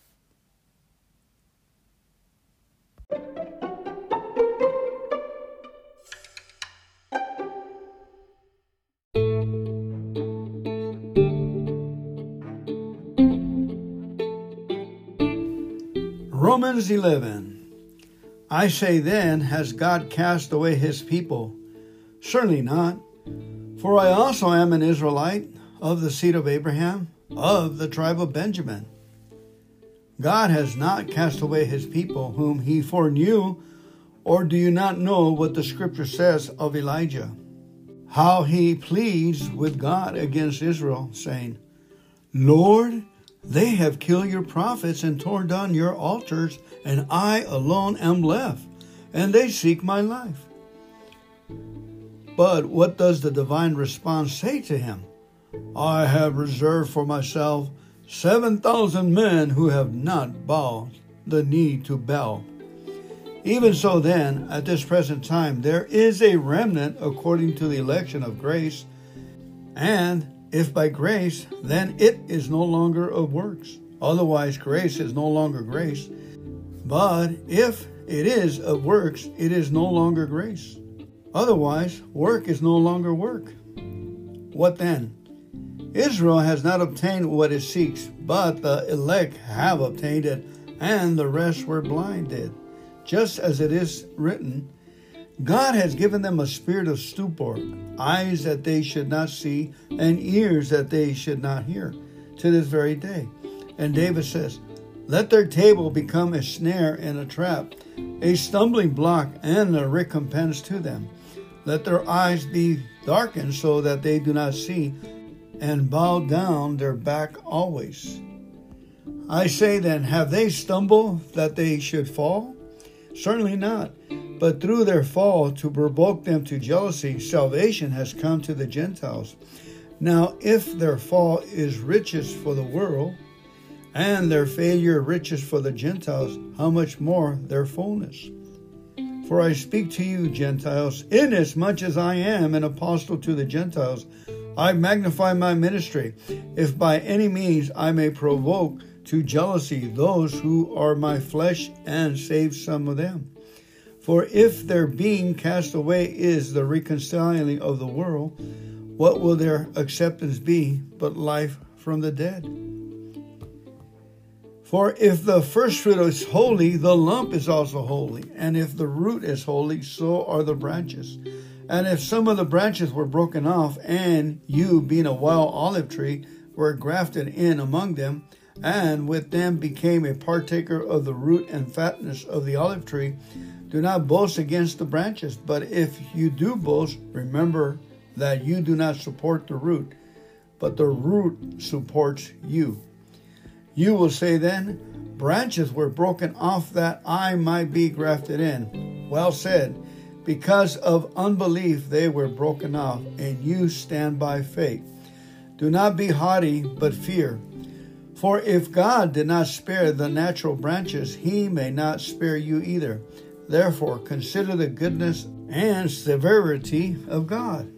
Romans eleven. I say then, has God cast away his people? Certainly not. For I also am an Israelite, of the seed of Abraham, of the tribe of Benjamin. God has not cast away his people whom he foreknew. Or do you not know what the scripture says of Elijah? How he pleads with God against Israel, saying, Lord, they have killed your prophets and torn down your altars, and I alone am left, and they seek my life. But what does the divine response say to him? I have reserved for myself seven thousand men who have not bowed the knee to Baal. Even so then, at this present time, there is a remnant according to the election of grace. And if by grace, then it is no longer of works. Otherwise, grace is no longer grace. But if it is of works, it is no longer grace. Otherwise, work is no longer work. What then? Israel has not obtained what it seeks, but the elect have obtained it, and the rest were blinded. Just as it is written, God has given them a spirit of stupor, eyes that they should not see, and ears that they should not hear, to this very day. And David says, let their table become a snare and a trap, a stumbling block and a recompense to them. Let their eyes be darkened so that they do not see, and bow down their back always. I say then, have they stumbled that they should fall? Certainly not. But through their fall, to provoke them to jealousy, salvation has come to the Gentiles. Now, if their fall is riches for the world, and their failure riches for the Gentiles, how much more their fullness? For I speak to you, Gentiles, inasmuch as I am an apostle to the Gentiles, I magnify my ministry, if by any means I may provoke to jealousy those who are my flesh and save some of them. For if their being cast away is the reconciling of the world, what will their acceptance be but life from the dead? For if the first fruit is holy, the lump is also holy. And if the root is holy, so are the branches. And if some of the branches were broken off, and you, being a wild olive tree, were grafted in among them, and with them became a partaker of the root and fatness of the olive tree, do not boast against the branches. But if you do boast, remember that you do not support the root, but the root supports you. You will say then, branches were broken off that I might be grafted in. Well said. Because of unbelief they were broken off, and you stand by faith. Do not be haughty, but fear. For if God did not spare the natural branches, he may not spare you either. Therefore, consider the goodness and severity of God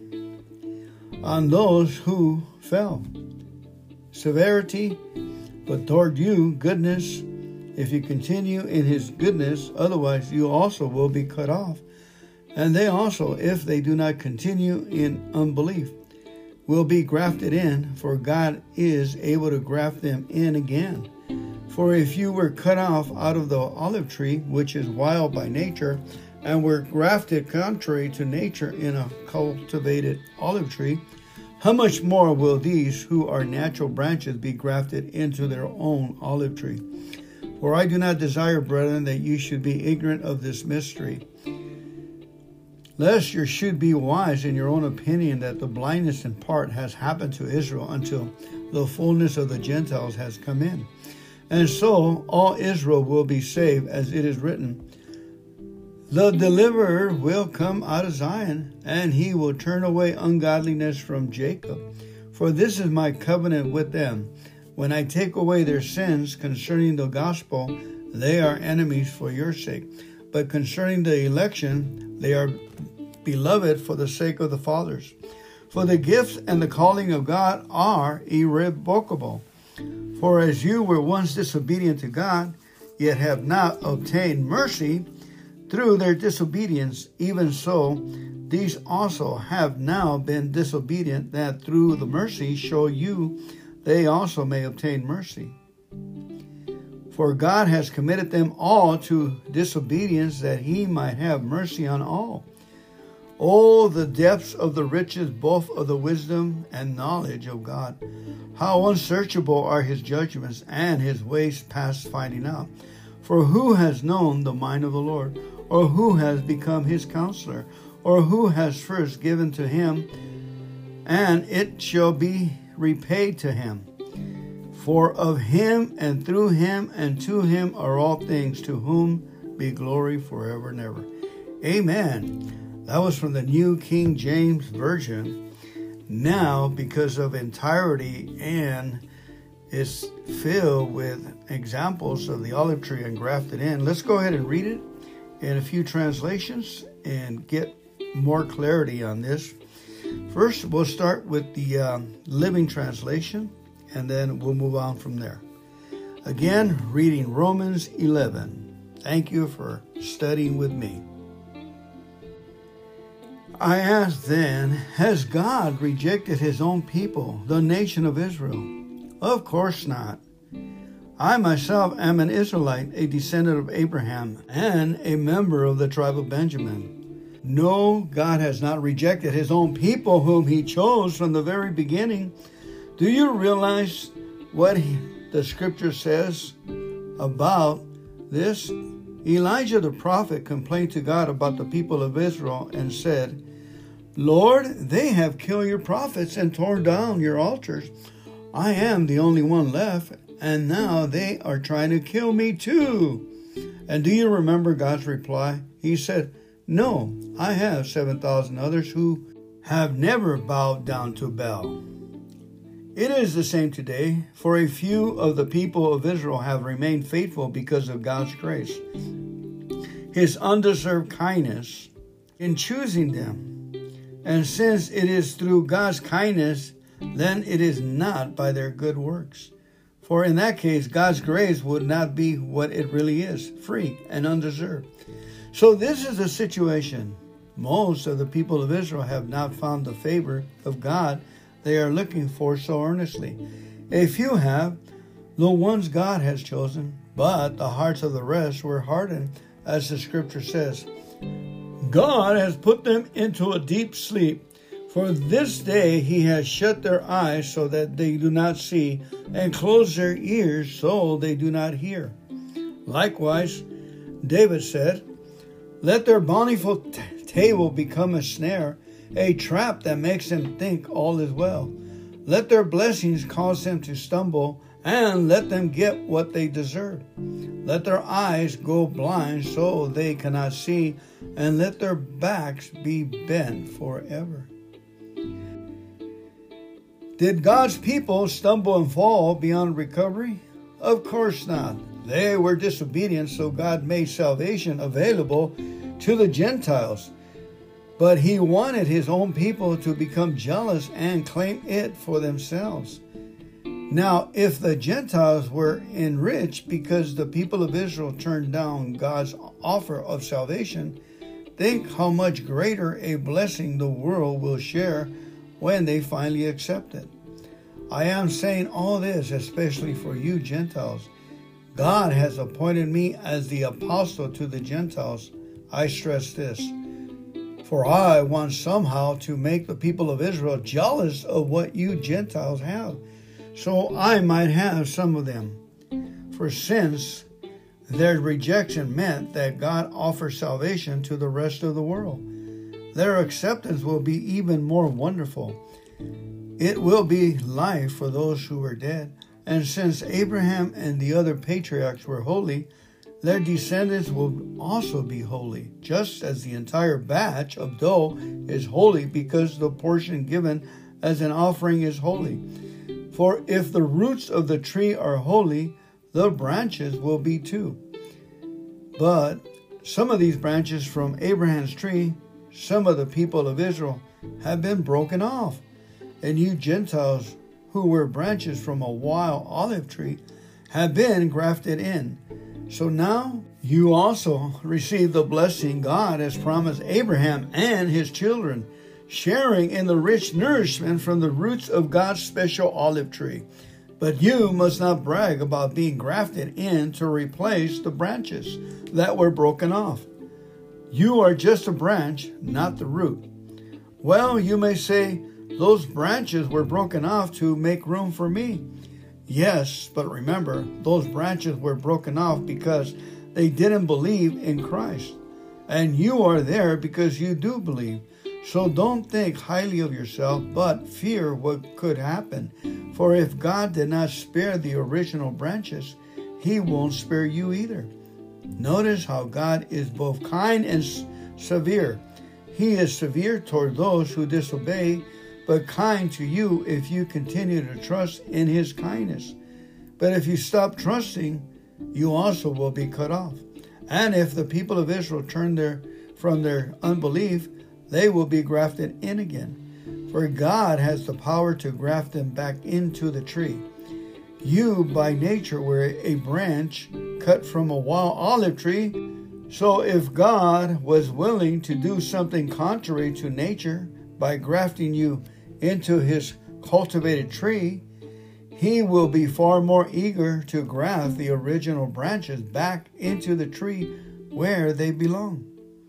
on those who fell. Severity, but toward you, goodness, if you continue in his goodness, otherwise you also will be cut off. And they also, if they do not continue in unbelief, will be grafted in, for God is able to graft them in again. For if you were cut off out of the olive tree, which is wild by nature, and were grafted contrary to nature in a cultivated olive tree, how much more will these who are natural branches be grafted into their own olive tree? For I do not desire, brethren, that you should be ignorant of this mystery, lest you should be wise in your own opinion, that the blindness in part has happened to Israel until the fullness of the Gentiles has come in. And so all Israel will be saved, as it is written, the deliverer will come out of Zion, and he will turn away ungodliness from Jacob. For this is my covenant with them. When I take away their sins concerning the gospel, they are enemies for your sake. But concerning the election, they are beloved for the sake of the fathers. For the gifts and the calling of God are irrevocable. For as you were once disobedient to God, yet have not obtained mercy through their disobedience, even so these also have now been disobedient, that through the mercy show you they also may obtain mercy. For God has committed them all to disobedience, that he might have mercy on all. Oh, the depths of the riches, both of the wisdom and knowledge of God! How unsearchable are his judgments, and his ways past finding out. For who has known the mind of the Lord? Or who has become his counselor? Or who has first given to him, and it shall be repaid to him? For of him, and through him, and to him are all things, to whom be glory forever and ever. Amen. That was from the New King James Version. Now, because of entirety and is filled with examples of the olive tree and grafted in, let's go ahead and read it in a few translations and get more clarity on this. First, we'll start with the uh, Living Translation, and then we'll move on from there. Again, reading Romans eleven. Thank you for studying with me. I ask then, has God rejected his own people, the nation of Israel? Of course not. I myself am an Israelite, a descendant of Abraham, and a member of the tribe of Benjamin. No, God has not rejected his own people whom he chose from the very beginning. Do you realize what he, the scripture says about this? Elijah the prophet complained to God about the people of Israel and said, Lord, they have killed your prophets and torn down your altars. I am the only one left, and now they are trying to kill me too. And do you remember God's reply? He said, no, I have seven thousand others who have never bowed down to Baal. It is the same today, for a few of the people of Israel have remained faithful because of God's grace, his undeserved kindness in choosing them. And since it is through God's kindness, then it is not by their good works. For in that case, God's grace would not be what it really is, free and undeserved. So this is the situation. Most of the people of Israel have not found the favor of God they are looking for so earnestly. A few have, the ones God has chosen, but the hearts of the rest were hardened, as the scripture says. God has put them into a deep sleep. For this day he has shut their eyes so that they do not see, and closed their ears so they do not hear. Likewise, David said, let their bountiful t- table become a snare, a trap that makes them think all is well. Let their blessings cause them to stumble, and let them get what they deserve. Let their eyes go blind so they cannot see, and let their backs be bent forever. Did God's people stumble and fall beyond recovery? Of course not. They were disobedient, so God made salvation available to the Gentiles. But he wanted his own people to become jealous and claim it for themselves. Now, if the Gentiles were enriched because the people of Israel turned down God's offer of salvation, think how much greater a blessing the world will share when they finally accept it. I am saying all this especially for you Gentiles. God has appointed me as the apostle to the Gentiles. I stress this. For I want somehow to make the people of Israel jealous of what you Gentiles have, so I might have some of them. For since their rejection meant that God offers salvation to the rest of the world, their acceptance will be even more wonderful. It will be life for those who were dead. And since Abraham and the other patriarchs were holy, their descendants will also be holy, just as the entire batch of dough is holy because the portion given as an offering is holy. For if the roots of the tree are holy, the branches will be too. But some of these branches from Abraham's tree, some of the people of Israel, have been broken off. And you Gentiles, who were branches from a wild olive tree, have been grafted in. So now you also receive the blessing God has promised Abraham and his children, sharing in the rich nourishment from the roots of God's special olive tree. But you must not brag about being grafted in to replace the branches that were broken off. You are just a branch, not the root. Well, you may say, those branches were broken off to make room for me. Yes, but remember, those branches were broken off because they didn't believe in Christ. And you are there because you do believe. So don't think highly of yourself, but fear what could happen. For if God did not spare the original branches, he won't spare you either. Notice how God is both kind and severe. He is severe toward those who disobey, but kind to you if you continue to trust in his kindness. But if you stop trusting, you also will be cut off. And if the people of Israel turn their, from their unbelief, they will be grafted in again. For God has the power to graft them back into the tree. You by nature were a branch cut from a wild olive tree. So if God was willing to do something contrary to nature by grafting you into his cultivated tree, he will be far more eager to graft the original branches back into the tree where they belong.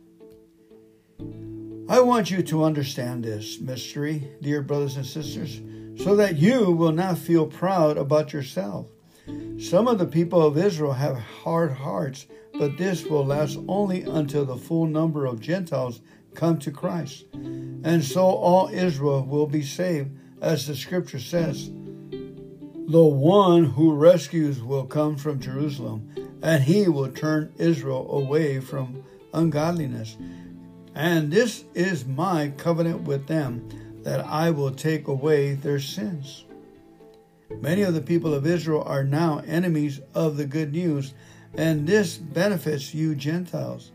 I want you to understand this mystery, dear brothers and sisters, so that you will not feel proud about yourself. Some of the people of Israel have hard hearts, but this will last only until the full number of Gentiles come to Christ. And so all Israel will be saved, as the scripture says. The one who rescues will come from Jerusalem, and he will turn Israel away from ungodliness. And this is my covenant with them, that I will take away their sins. Many of the people of Israel are now enemies of the good news, and this benefits you Gentiles.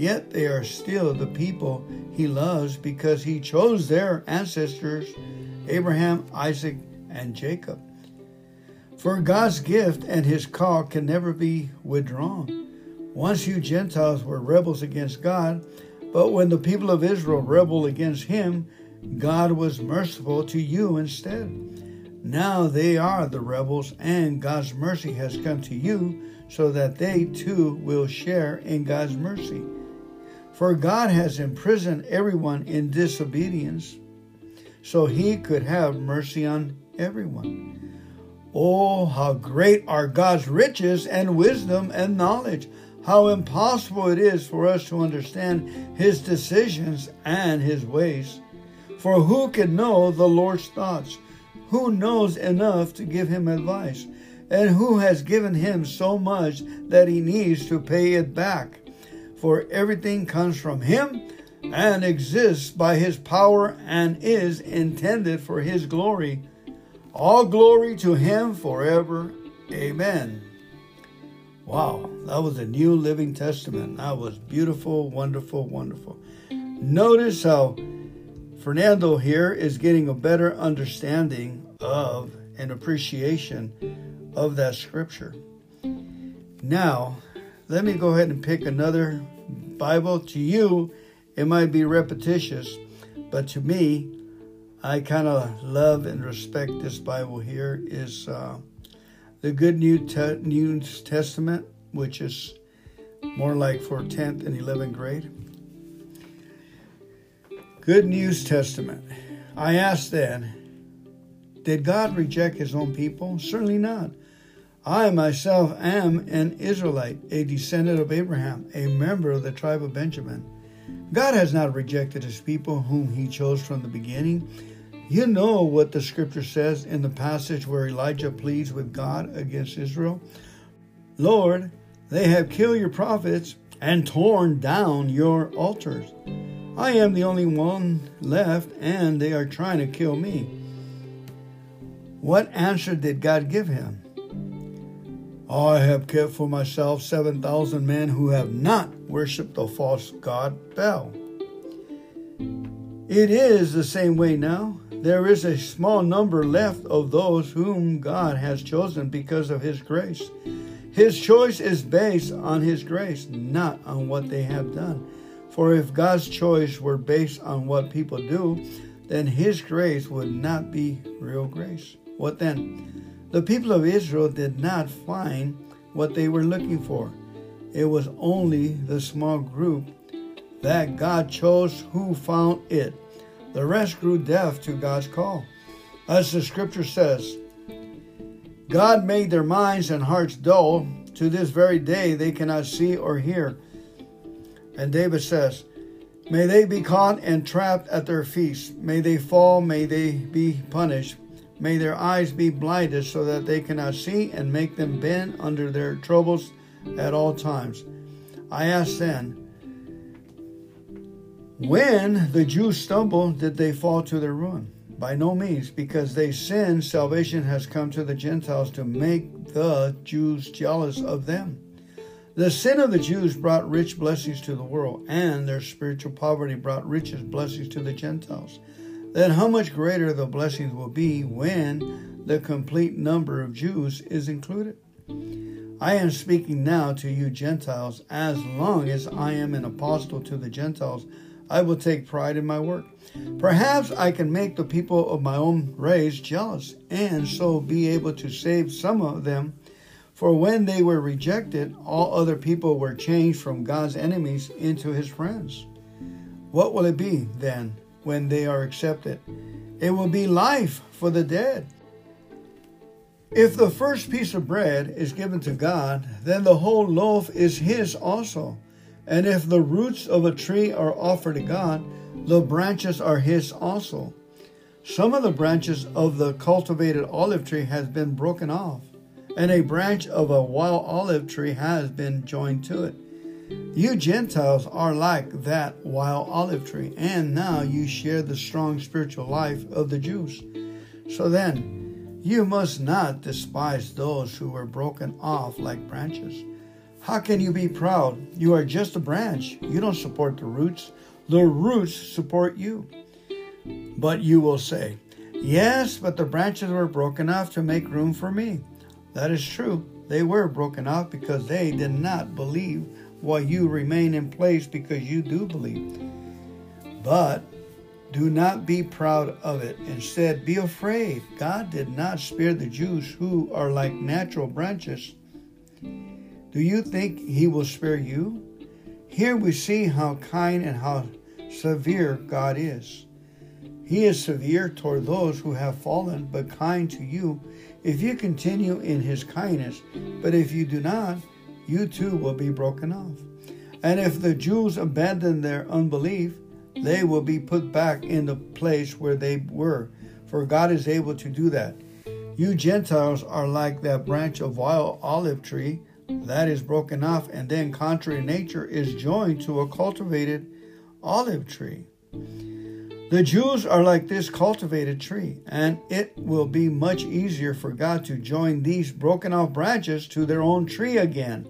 Yet they are still the people he loves because he chose their ancestors, Abraham, Isaac, and Jacob. For God's gift and his call can never be withdrawn. Once you Gentiles were rebels against God, but when the people of Israel rebelled against him, God was merciful to you instead. Now they are the rebels, and God's mercy has come to you so that they too will share in God's mercy. For God has imprisoned everyone in disobedience, so he could have mercy on everyone. Oh, how great are God's riches and wisdom and knowledge! How impossible it is for us to understand his decisions and his ways. For who can know the Lord's thoughts? Who knows enough to give him advice? And who has given him so much that he needs to pay it back? For everything comes from him and exists by his power and is intended for his glory. All glory to him forever. Amen. Wow, that was a New Living Testament. That was beautiful, wonderful, wonderful. Notice how Fernando here is getting a better understanding of and appreciation of that scripture. Now, let me go ahead and pick another Bible. To you, it might be repetitious, but to me, I kind of love and respect this Bible here. Is uh, the Good New, Te- New Testament, which is more like for tenth and eleventh grade. Good News Testament. I asked then, did God reject his own people? Certainly not. I myself am an Israelite, a descendant of Abraham, a member of the tribe of Benjamin. God has not rejected his people whom he chose from the beginning. You know what the scripture says in the passage where Elijah pleads with God against Israel. Lord, they have killed your prophets and torn down your altars. I am the only one left, and they are trying to kill me. What answer did God give him? I have kept for myself seven thousand men who have not worshipped the false god Baal. It is the same way now. There is a small number left of those whom God has chosen because of his grace. His choice is based on his grace, not on what they have done. For if God's choice were based on what people do, then his grace would not be real grace. What then? The people of Israel did not find what they were looking for. It was only the small group that God chose who found it. The rest grew deaf to God's call. As the scripture says, God made their minds and hearts dull. To this very day they cannot see or hear. And David says, may they be caught and trapped at their feast. May they fall, may they be punished. May their eyes be blinded so that they cannot see, and make them bend under their troubles at all times. I ask then, when the Jews stumbled, did they fall to their ruin? By no means, because they sinned, salvation has come to the Gentiles to make the Jews jealous of them. The sin of the Jews brought rich blessings to the world, and their spiritual poverty brought richest blessings to the Gentiles. Then how much greater the blessings will be when the complete number of Jews is included? I am speaking now to you Gentiles. As long as I am an apostle to the Gentiles, I will take pride in my work. Perhaps I can make the people of my own race jealous, and so be able to save some of them. For when they were rejected, all other people were changed from God's enemies into his friends. What will it be, then, when they are accepted? It will be life for the dead. If the first piece of bread is given to God, then the whole loaf is his also. And if the roots of a tree are offered to God, the branches are his also. Some of the branches of the cultivated olive tree has been broken off, and a branch of a wild olive tree has been joined to it. You Gentiles are like that wild olive tree, and now you share the strong spiritual life of the Jews. So then, you must not despise those who were broken off like branches. How can you be proud? You are just a branch. You don't support the roots. The roots support you. But you will say, yes, but the branches were broken off to make room for me. That is true. They were broken off because they did not believe, while you remain in place because you do believe. But do not be proud of it. Instead, be afraid. God did not spare the Jews who are like natural branches. Do you think he will spare you? Here we see how kind and how severe God is. He is severe toward those who have fallen, but kind to you if you continue in his kindness. But if you do not, you too will be broken off. And if the Jews abandon their unbelief, they will be put back in the place where they were, for God is able to do that. You Gentiles are like that branch of wild olive tree that is broken off and then, contrary to nature, is joined to a cultivated olive tree. The Jews are like this cultivated tree, and it will be much easier for God to join these broken off branches to their own tree again.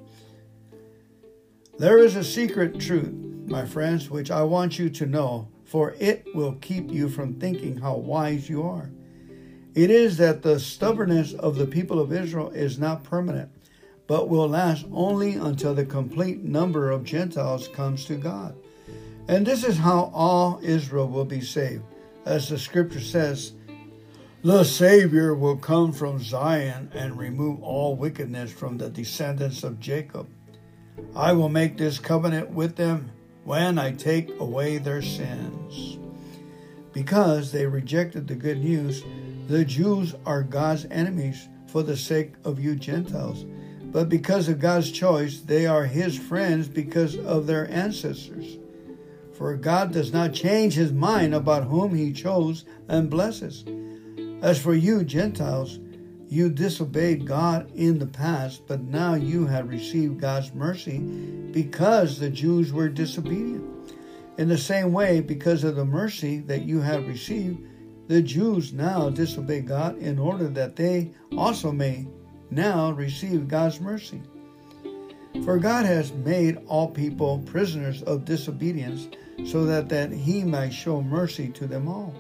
There is a secret truth, my friends, which I want you to know, for it will keep you from thinking how wise you are. It is that the stubbornness of the people of Israel is not permanent, but will last only until the complete number of Gentiles comes to God. And this is how all Israel will be saved. As the scripture says, the Savior will come from Zion and remove all wickedness from the descendants of Jacob. I will make this covenant with them when I take away their sins. Because they rejected the good news, the Jews are God's enemies for the sake of you Gentiles. But because of God's choice, they are his friends because of their ancestors. For God does not change his mind about whom he chose and blesses. As for you Gentiles, you disobeyed God in the past, but now you have received God's mercy because the Jews were disobedient. In the same way, because of the mercy that you have received, the Jews now disobey God in order that they also may now receive God's mercy. For God has made all people prisoners of disobedience so that, that he might show mercy to them all.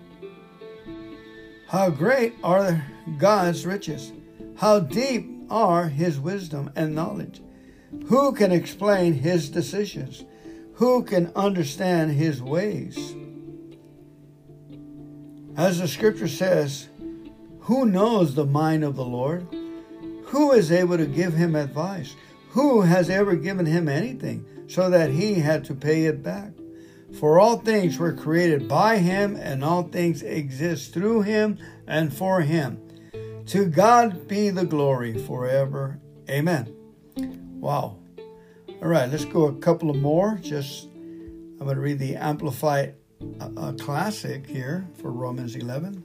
How great are God's riches! How deep are his wisdom and knowledge! Who can explain his decisions? Who can understand his ways? As the scripture says, who knows the mind of the Lord? Who is able to give him advice? Who has ever given him anything so that he had to pay it back? For all things were created by him, and all things exist through him and for him. To God be the glory forever. Amen. Wow. All right, let's go a couple of more. Just, I'm going to read the Amplified uh, Classic here for Romans eleven.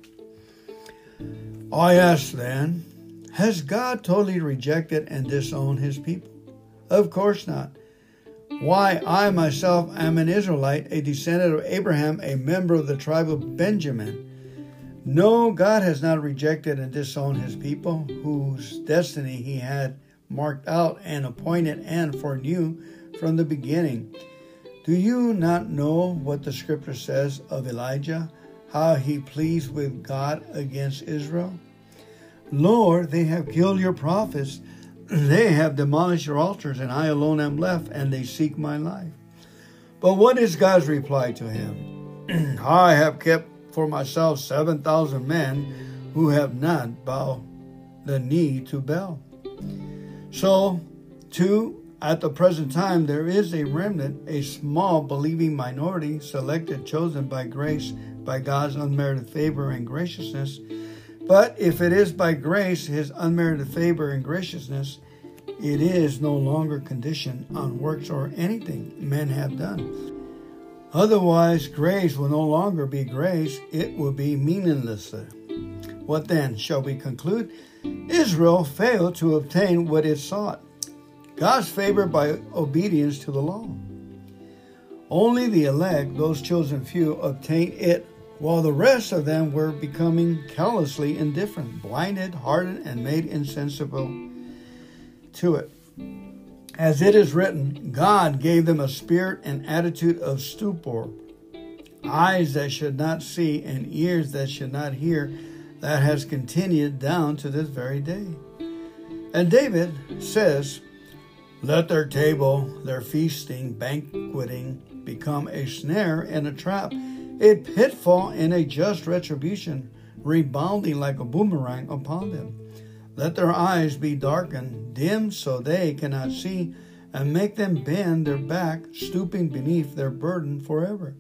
I ask then, has God totally rejected and disowned his people? Of course not. Why, I myself am an Israelite, a descendant of Abraham, a member of the tribe of Benjamin. No, God has not rejected and disowned his people, whose destiny he had marked out and appointed and foreknew from the beginning. Do you not know what the scripture says of Elijah, how he pleased with God against Israel? Lord, they have killed your prophets. They have demolished your altars, and I alone am left, and they seek my life. But what is God's reply to him? I have kept for myself seven thousand men who have not bowed the knee to Baal. So, too, at the present time, there is a remnant, a small believing minority, selected, chosen by grace, by God's unmerited favor and graciousness. But if it is by grace, his unmerited favor and graciousness, it is no longer conditioned on works or anything men have done. Otherwise, grace will no longer be grace. It will be meaningless. What then shall we conclude? Israel failed to obtain what it sought, God's favor by obedience to the law. Only the elect, those chosen few, obtained it, while the rest of them were becoming callously indifferent, blinded, hardened, and made insensible to it. As it is written, God gave them a spirit and attitude of stupor, eyes that should not see and ears that should not hear, that has continued down to this very day. And David says, let their table, their feasting, banqueting, become a snare and a trap, a pitfall and a just retribution, rebounding like a boomerang upon them. Let their eyes be darkened, dimmed so they cannot see, and make them bend their back, stooping beneath their burden forever.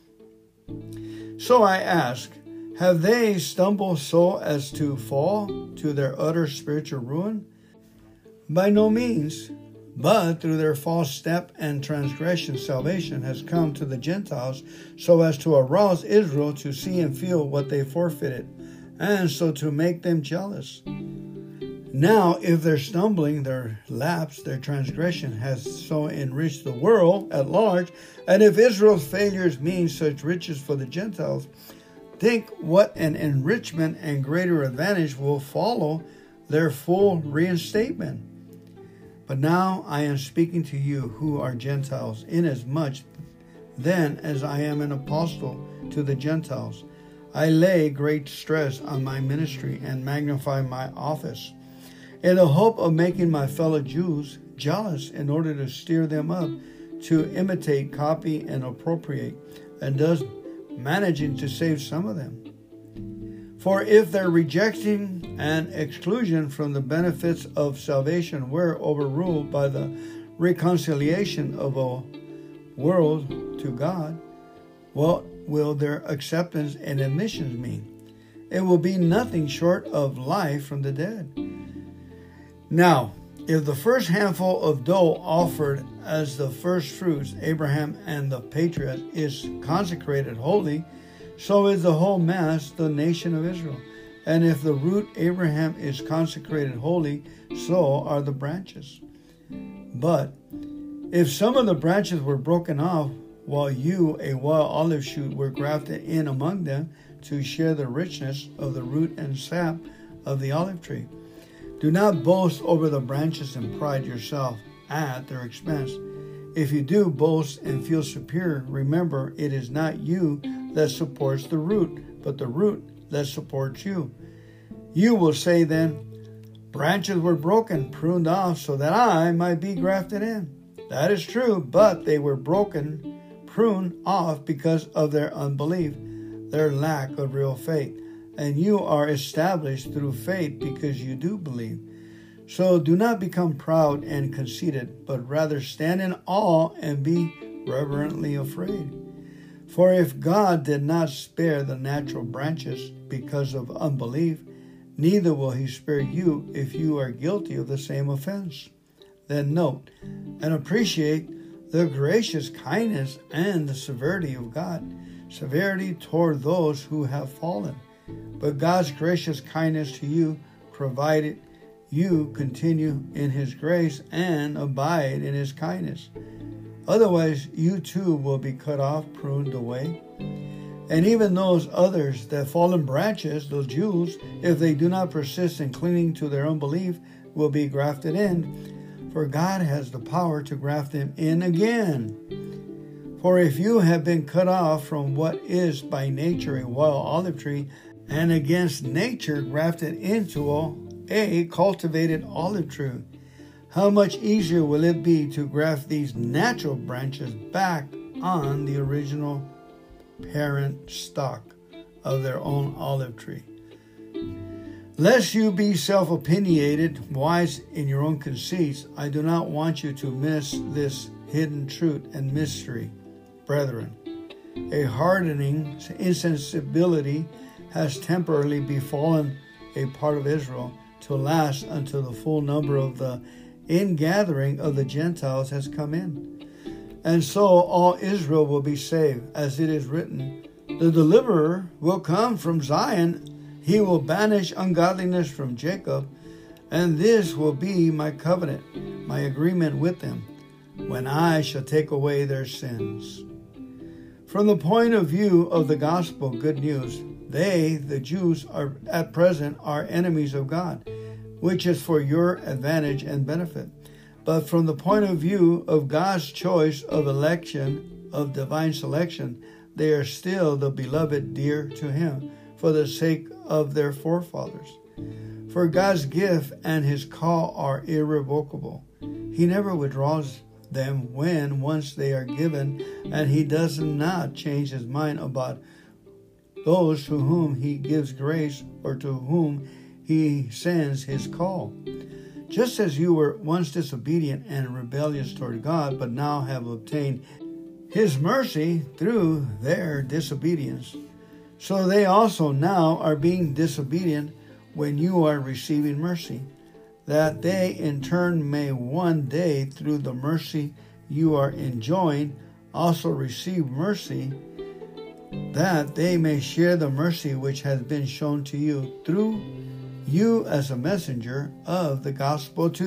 So I ask, have they stumbled so as to fall to their utter spiritual ruin? By no means, but through their false step and transgression, salvation has come to the Gentiles so as to arouse Israel to see and feel what they forfeited, and so to make them jealous. Now, if their stumbling, their lapse, their transgression has so enriched the world at large, and if Israel's failures mean such riches for the Gentiles, think what an enrichment and greater advantage will follow their full reinstatement. But now I am speaking to you who are Gentiles, inasmuch then as I am an apostle to the Gentiles. I lay great stress on my ministry and magnify my office, in the hope of making my fellow Jews jealous in order to stir them up to imitate, copy, and appropriate, and thus managing to save some of them. For if their rejection and exclusion from the benefits of salvation were overruled by the reconciliation of a world to God, what will their acceptance and admissions mean? It will be nothing short of life from the dead. Now, if the first handful of dough offered as the first fruits, Abraham and the patriarchs, is consecrated holy, so is the whole mass, the nation of Israel. And if the root, Abraham, is consecrated holy, so are the branches. But if some of the branches were broken off, while you, a wild olive shoot, were grafted in among them to share the richness of the root and sap of the olive tree, do not boast over the branches and pride yourself at their expense. If you do boast and feel superior, remember it is not you that supports the root, but the root that supports you. You will say then, branches were broken, pruned off, so that I might be grafted in. That is true, but they were broken, pruned off because of their unbelief, their lack of real faith. And you are established through faith because you do believe. So do not become proud and conceited, but rather stand in awe and be reverently afraid. For if God did not spare the natural branches because of unbelief, neither will he spare you if you are guilty of the same offense. Then note and appreciate the gracious kindness and the severity of God, severity toward those who have fallen, but God's gracious kindness to you, provided you continue in his grace and abide in his kindness. Otherwise, you too will be cut off, pruned away. And even those others, the fallen branches, those Jews, if they do not persist in clinging to their unbelief, will be grafted in, for God has the power to graft them in again. For if you have been cut off from what is by nature a wild olive tree, and against nature grafted into a, a cultivated olive tree, how much easier will it be to graft these natural branches back on the original parent stock of their own olive tree? Lest you be self-opinionated, wise in your own conceits, I do not want you to miss this hidden truth and mystery, brethren. A hardening insensibility has temporarily befallen a part of Israel, to last until the full number of the ingathering of the Gentiles has come in. And so all Israel will be saved, as it is written, the deliverer will come from Zion, he will banish ungodliness from Jacob, and this will be my covenant, my agreement with them, when I shall take away their sins. From the point of view of the gospel, good news, they, the Jews, are at present are enemies of God, which is for your advantage and benefit. But from the point of view of God's choice of election, of divine selection, they are still the beloved dear to Him for the sake of their forefathers. For God's gift and His call are irrevocable. He never withdraws them when once they are given, and He does not change His mind about those to whom He gives grace or to whom He sends His call. Just as you were once disobedient and rebellious toward God, but now have obtained His mercy through their disobedience, so they also now are being disobedient when you are receiving mercy, that they in turn may one day, through the mercy you are enjoying, also receive mercy, that they may share the mercy which has been shown to you through you as a messenger of the gospel to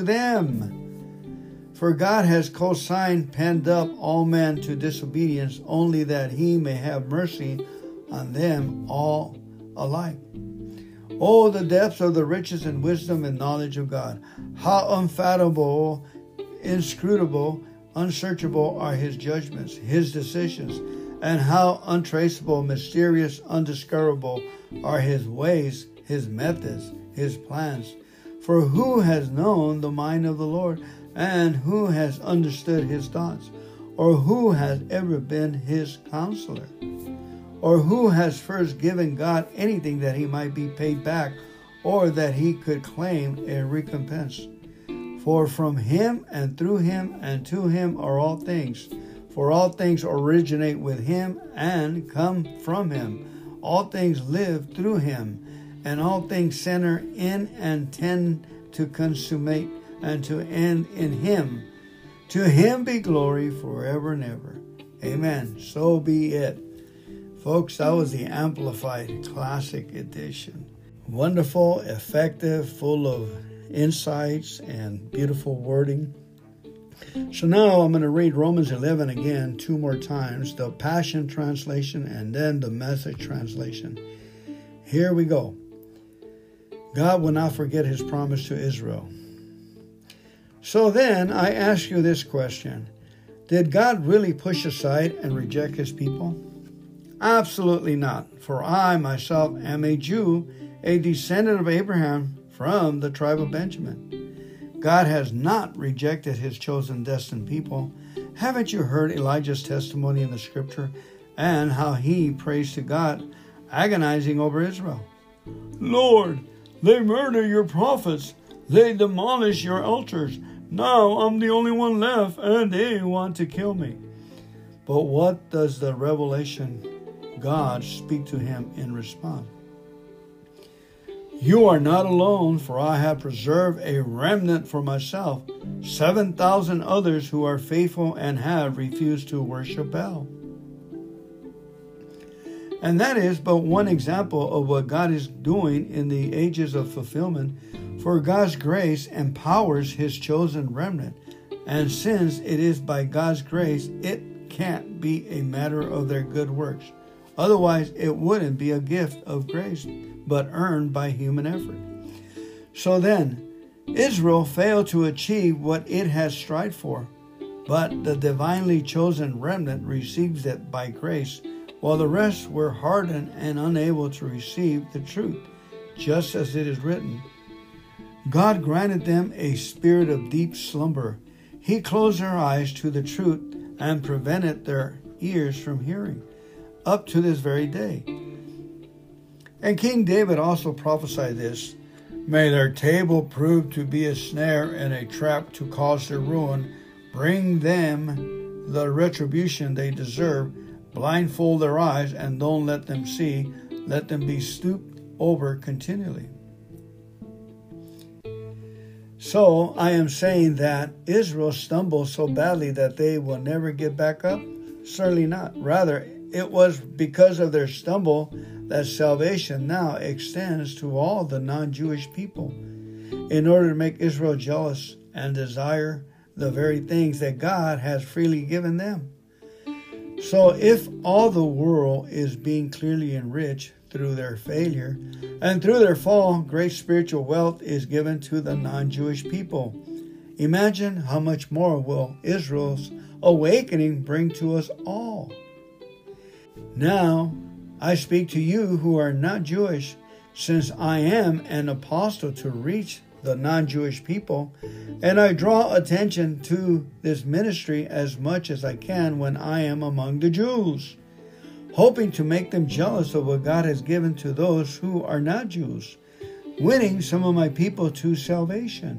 them. For God has co-signed, penned up all men to disobedience, only that He may have mercy on them all alike. Oh, the depths of the riches and wisdom and knowledge of God! How unfathomable, inscrutable, unsearchable are His judgments, His decisions, and how untraceable, mysterious, undiscoverable are His ways, His methods, His plans. For who has known the mind of the Lord, and who has understood His thoughts? Or who has ever been His counselor? Or who has first given God anything that He might be paid back, or that He could claim a recompense? For from Him and through Him and to Him are all things. For all things originate with Him and come from Him. All things live through Him, and all things center in and tend to consummate and to end in Him. To Him be glory forever and ever. Amen. So be it. Folks, that was the Amplified Classic Edition. Wonderful, effective, full of insights and beautiful wording. So now I'm going to read Romans eleven again two more times, the Passion Translation and then the Message Translation. Here we go. God will not forget His promise to Israel. So then I ask you this question. Did God really push aside and reject His people? Absolutely not. For I myself am a Jew, a descendant of Abraham from the tribe of Benjamin. God has not rejected His chosen, destined people. Haven't you heard Elijah's testimony in the scripture and how he prays to God, agonizing over Israel? Lord, they murder your prophets. They demolish your altars. Now I'm the only one left, and they want to kill me. But what does the revelation God speak to him in response? You are not alone, for I have preserved a remnant for myself, seven thousand others who are faithful and have refused to worship Baal. And that is but one example of what God is doing in the ages of fulfillment, for God's grace empowers His chosen remnant. And since it is by God's grace, it can't be a matter of their good works. Otherwise, it wouldn't be a gift of grace, but earned by human effort. So then, Israel failed to achieve what it has strived for, but the divinely chosen remnant receives it by grace, while the rest were hardened and unable to receive the truth, just as it is written. God granted them a spirit of deep slumber. He closed their eyes to the truth and prevented their ears from hearing, up to this very day. And King David also prophesied this. May their table prove to be a snare and a trap to cause their ruin. Bring them the retribution they deserve. Blindfold their eyes and don't let them see. Let them be stooped over continually. So I am saying that Israel stumbled so badly that they will never get back up? Certainly not. Rather, it was because of their stumble that salvation now extends to all the non-Jewish people, in order to make Israel jealous and desire the very things that God has freely given them. So if all the world is being clearly enriched through their failure, and through their fall, great spiritual wealth is given to the non-Jewish people. Imagine how much more will Israel's awakening bring to us all. Now, I speak to you who are not Jewish, since I am an apostle to reach the non-Jewish people, and I draw attention to this ministry as much as I can when I am among the Jews, hoping to make them jealous of what God has given to those who are not Jews, winning some of my people to salvation.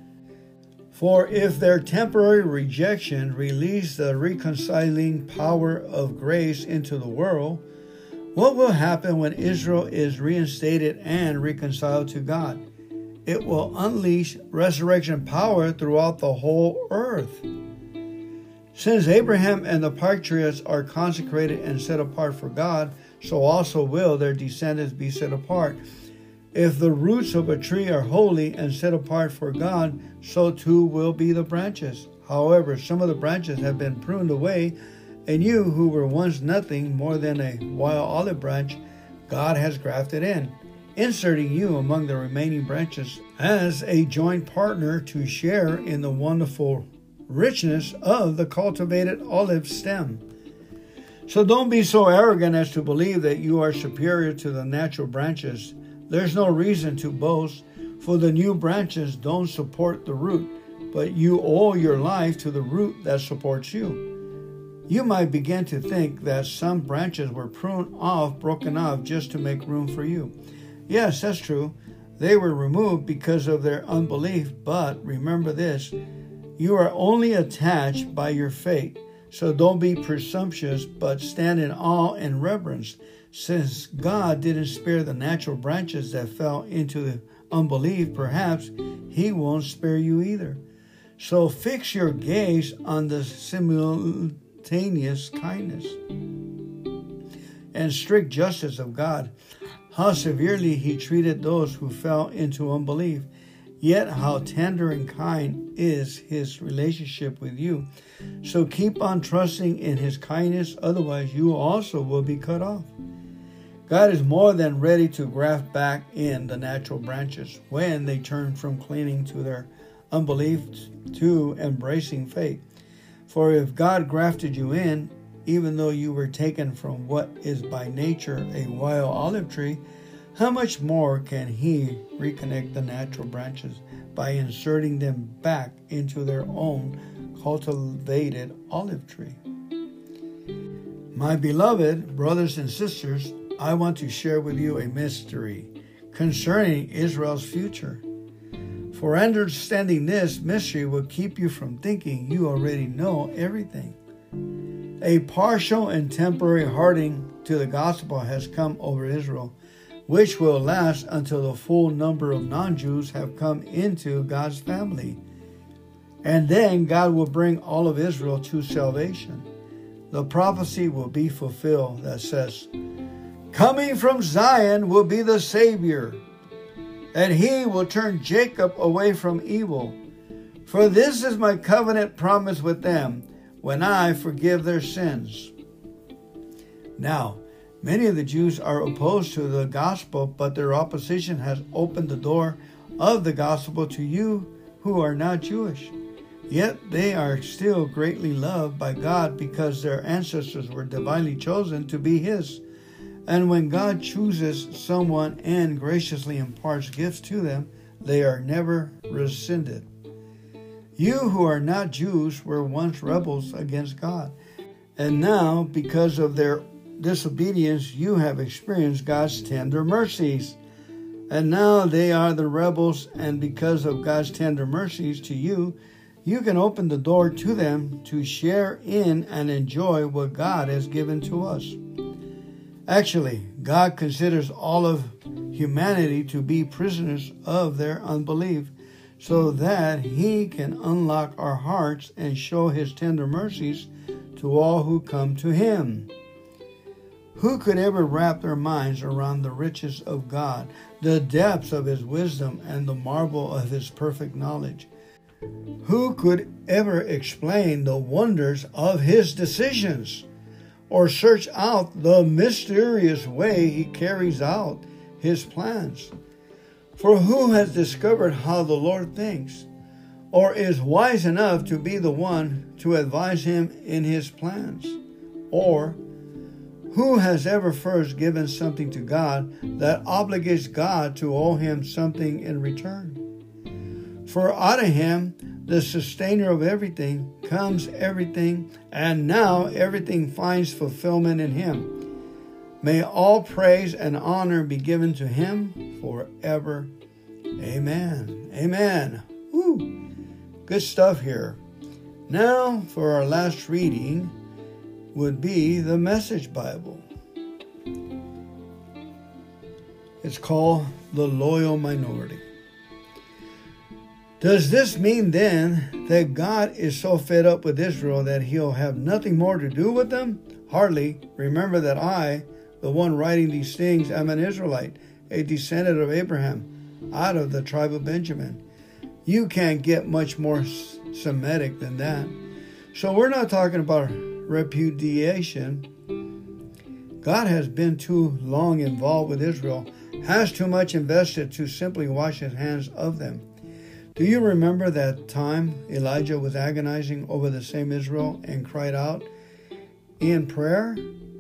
For if their temporary rejection released the reconciling power of grace into the world, what will happen when Israel is reinstated and reconciled to God? It will unleash resurrection power throughout the whole earth. Since Abraham and the patriarchs are consecrated and set apart for God, so also will their descendants be set apart. If the roots of a tree are holy and set apart for God, so too will be the branches. However, some of the branches have been pruned away, and you who were once nothing more than a wild olive branch, God has grafted in, inserting you among the remaining branches as a joint partner to share in the wonderful richness of the cultivated olive stem. So don't be so arrogant as to believe that you are superior to the natural branches. There's no reason to boast, for the new branches don't support the root, but you owe your life to the root that supports you. You might begin to think that some branches were pruned off, broken off, just to make room for you. Yes, that's true. They were removed because of their unbelief, but remember this, you are only attached by your faith. So don't be presumptuous, but stand in awe and reverence. Since God didn't spare the natural branches that fell into the unbelief, perhaps He won't spare you either. So fix your gaze on the simultaneous kindness and strict justice of God, how severely He treated those who fell into unbelief, yet how tender and kind is His relationship with you. So keep on trusting in His kindness, otherwise you also will be cut off. God is more than ready to graft back in the natural branches when they turn from clinging to their unbelief to embracing faith. For if God grafted you in, even though you were taken from what is by nature a wild olive tree, how much more can He reconnect the natural branches by inserting them back into their own cultivated olive tree? My beloved brothers and sisters, I want to share with you a mystery concerning Israel's future. For understanding this mystery will keep you from thinking you already know everything. A partial and temporary hardening to the gospel has come over Israel, which will last until the full number of non-Jews have come into God's family. And then God will bring all of Israel to salvation. The prophecy will be fulfilled that says, "Coming from Zion will be the Savior, and He will turn Jacob away from evil. For this is my covenant promise with them, when I forgive their sins." Now, many of the Jews are opposed to the gospel, but their opposition has opened the door of the gospel to you who are not Jewish. Yet they are still greatly loved by God because their ancestors were divinely chosen to be His. And when God chooses someone and graciously imparts gifts to them, they are never rescinded. You who are not Jews were once rebels against God, and now, because of their disobedience, you have experienced God's tender mercies. And now they are the rebels, and because of God's tender mercies to you, you can open the door to them to share in and enjoy what God has given to us. Actually, God considers all of humanity to be prisoners of their unbelief, so that He can unlock our hearts and show His tender mercies to all who come to Him. Who could ever wrap their minds around the riches of God, the depths of His wisdom, and the marvel of His perfect knowledge? Who could ever explain the wonders of His decisions, or search out the mysterious way He carries out His plans? For who has discovered how the Lord thinks? or is wise enough to be the one to advise him in his plans? Or who has ever first given something to God that obligates God to owe him something in return? For out of him, the sustainer of everything, comes everything, and now everything finds fulfillment in him. May all praise and honor be given to him forever. Amen. Amen. Woo. Good stuff here. Now, for our last reading would be the Message Bible. It's called The Loyal Minority. Does this mean then that God is so fed up with Israel that he'll have nothing more to do with them? Hardly. Remember that I, the one writing these things, am an Israelite, a descendant of Abraham, out of the tribe of Benjamin. You can't get much more Semitic than that. So we're not talking about repudiation. God has been too long involved with Israel, has too much invested to simply wash his hands of them. Do you remember that time Elijah was agonizing over the same Israel and cried out in prayer,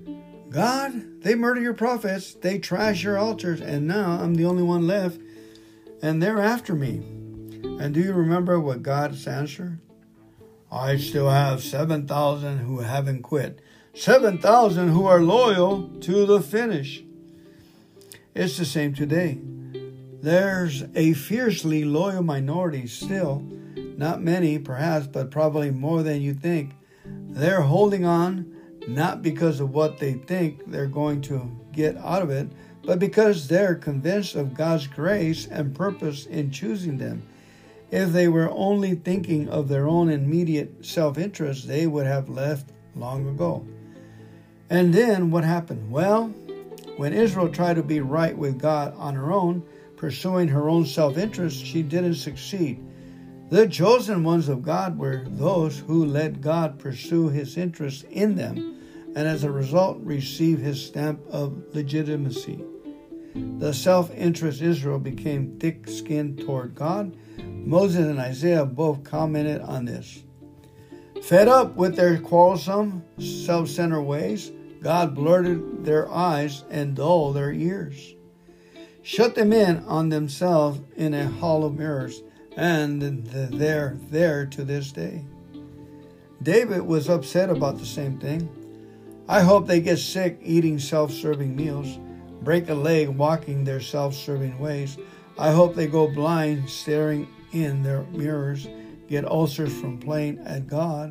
God, they murder your prophets, they trash your altars, and now I'm the only one left, and they're after me. And do you remember what God's answer? I still have seven thousand who haven't quit. seven thousand who are loyal to the finish. It's the same today. There's a fiercely loyal minority still. Not many, perhaps, but probably more than you think. They're holding on, not because of what they think they're going to get out of it, but because they're convinced of God's grace and purpose in choosing them. If they were only thinking of their own immediate self-interest, they would have left long ago. And then what happened? Well, when Israel tried to be right with God on her own, pursuing her own self-interest, she didn't succeed. The chosen ones of God were those who let God pursue his interest in them, and as a result receive his stamp of legitimacy. The self-interest Israel became thick-skinned toward God. Moses and Isaiah both commented on this. Fed up with their quarrelsome, self-centered ways, God blurted their eyes and dulled their ears. Shut them in on themselves in a hall of mirrors, and they're there to this day. David was upset about the same thing. I hope they get sick eating self-serving meals, break a leg walking their self-serving ways. I hope they go blind staring in their mirrors, get ulcers from playing at God.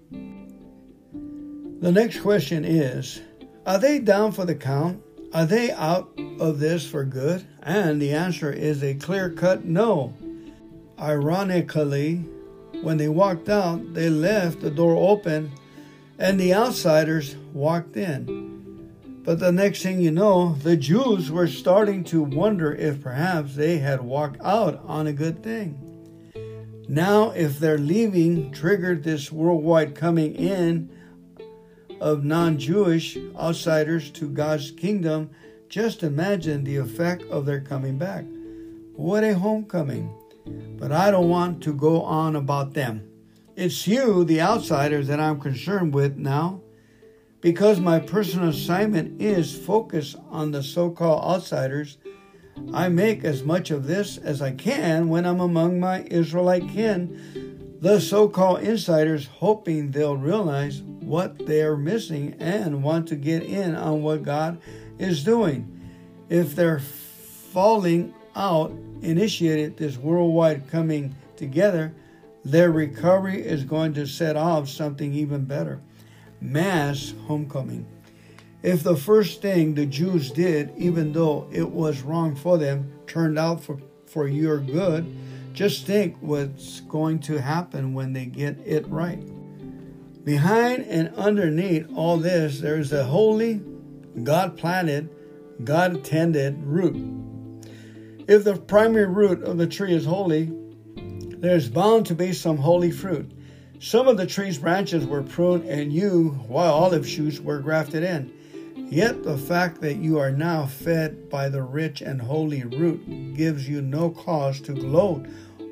The next question is, are they down for the count? Are they out of this for good? And the answer is a clear-cut no. Ironically, when they walked out, they left the door open and the outsiders walked in. But the next thing you know, the Jews were starting to wonder if perhaps they had walked out on a good thing. Now, if their leaving triggered this worldwide coming in of non-Jewish outsiders to God's kingdom, just imagine the effect of their coming back. What a homecoming. But I don't want to go on about them. It's you, the outsiders, that I'm concerned with now, because my personal assignment is focused on the so-called outsiders. I make as much of this as I can when I'm among my Israelite kin, the so-called insiders, hoping they'll realize what they're missing and want to get in on what God is doing. If their falling out initiated this worldwide coming together, their recovery is going to set off something even better. Mass homecoming. If the first thing the Jews did, even though it was wrong for them, turned out for, for your good, just think what's going to happen when they get it right. Behind and underneath all this, there is a holy, God-planted, God-tended root. If the primary root of the tree is holy, there's bound to be some holy fruit. Some of the tree's branches were pruned and you, while olive shoots, were grafted in. Yet the fact that you are now fed by the rich and holy root gives you no cause to gloat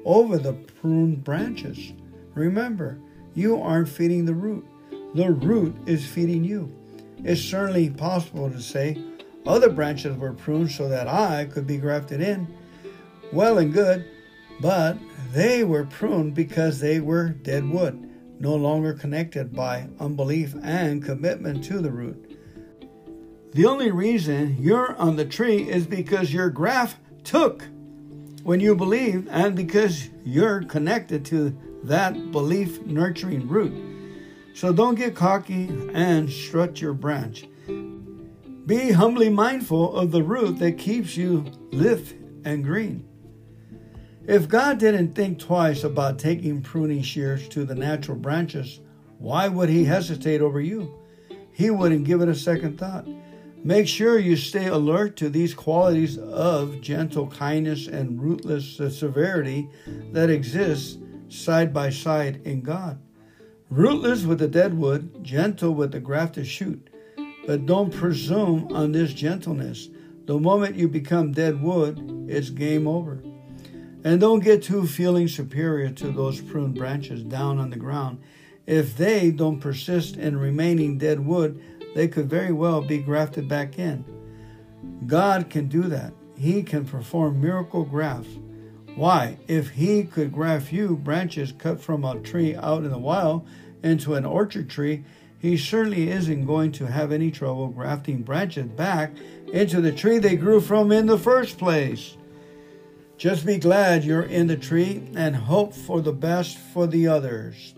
over the pruned branches. Remember, you aren't feeding the root. The root is feeding you. It's certainly possible to say, other branches were pruned so that I could be grafted in. Well and good, but they were pruned because they were dead wood, no longer connected by unbelief and commitment to the root. The only reason you're on the tree is because your graft took when you believed, and because you're connected to that belief nurturing root. So don't get cocky and strut your branch. Be humbly mindful of the root that keeps you lithe and green. If God didn't think twice about taking pruning shears to the natural branches, why would he hesitate over you? He wouldn't give it a second thought. Make sure you stay alert to these qualities of gentle kindness and rootless severity that exist side by side in God. Rootless with the dead wood, gentle with the grafted shoot. But don't presume on this gentleness. The moment you become dead wood, it's game over. And don't get too feeling superior to those pruned branches down on the ground. If they don't persist in remaining dead wood, they could very well be grafted back in. God can do that. He can perform miracle grafts. Why? If he could graft you, branches cut from a tree out in the wild, into an orchard tree, he certainly isn't going to have any trouble grafting branches back into the tree they grew from in the first place. Just be glad you're in the tree and hope for the best for the others.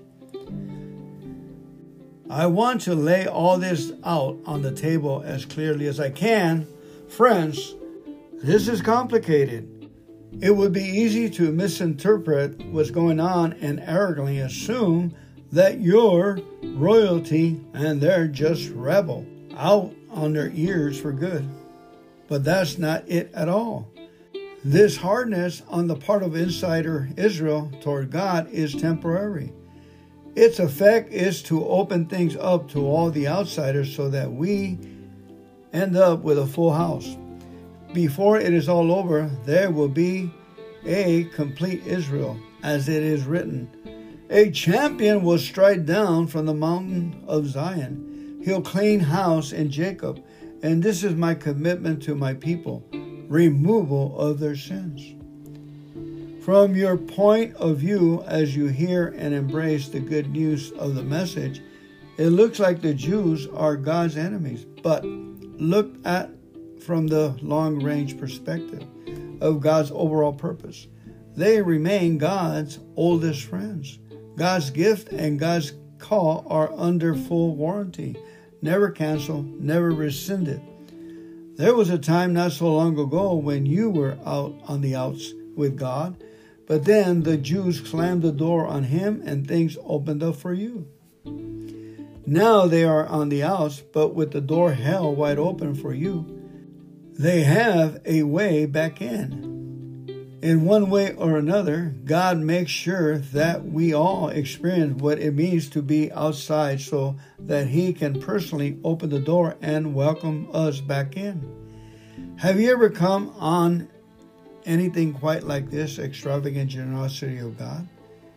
I want to lay all this out on the table as clearly as I can. Friends, this is complicated. It would be easy to misinterpret what's going on and arrogantly assume that you're royalty and they're just rebel, out on their ears for good. But that's not it at all. This hardness on the part of insider Israel toward God is temporary. Its effect is to open things up to all the outsiders so that we end up with a full house. Before it is all over, there will be a complete Israel, as it is written. A champion will stride down from the mountain of Zion. He'll clean house in Jacob, and this is my commitment to my people, removal of their sins. From your point of view, as you hear and embrace the good news of the message, it looks like the Jews are God's enemies. But look at from the long-range perspective of God's overall purpose. They remain God's oldest friends. God's gift and God's call are under full warranty, never canceled, never rescinded. There was a time not so long ago when you were out on the outs with God, but then the Jews slammed the door on him and things opened up for you. Now they are on the outs, but with the door held wide open for you. They have a way back in. In one way or another, God makes sure that we all experience what it means to be outside so that he can personally open the door and welcome us back in. Have you ever come on anything quite like this extravagant generosity of God?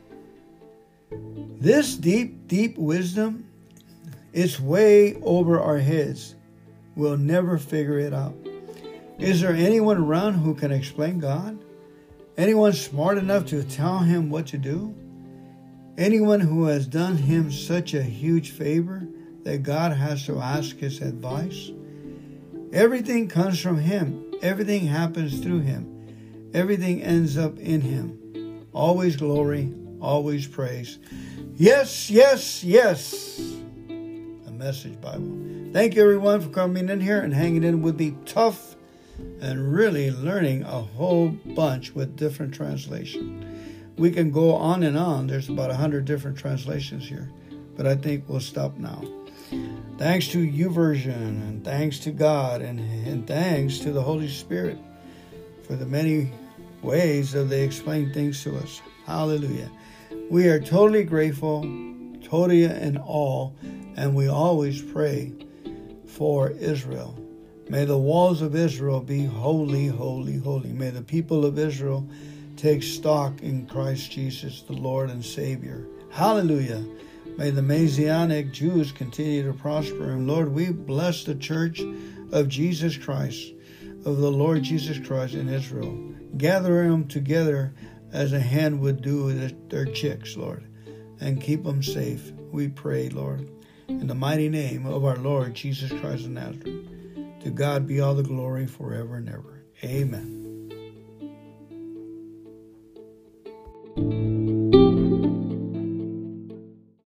This deep, deep wisdom, it's way over our heads. We'll never figure it out. Is there anyone around who can explain God? Anyone smart enough to tell him what to do? Anyone who has done him such a huge favor that God has to ask his advice? Everything comes from him. Everything happens through him. Everything ends up in him. Always glory, always praise. Yes, yes, yes. A Message Bible. Thank you, everyone, for coming in here and hanging in with me tough and really learning a whole bunch with different translations. We can go on and on. There's about a hundred different translations here, but I think we'll stop now. Thanks to YouVersion, and thanks to God, and, and thanks to the Holy Spirit for the many ways that they explain things to us. Hallelujah. We are totally grateful, totally in awe, and we always pray for Israel. May the walls of Israel be holy, holy, holy. May the people of Israel take stock in Christ Jesus, the Lord and Savior. Hallelujah. May the Messianic Jews continue to prosper. And Lord, we bless the church of Jesus Christ, of the Lord Jesus Christ in Israel. Gather them together as a hen would do with their chicks, Lord, and keep them safe. We pray, Lord, in the mighty name of our Lord Jesus Christ of Nazareth. To God be all the glory forever and ever. Amen.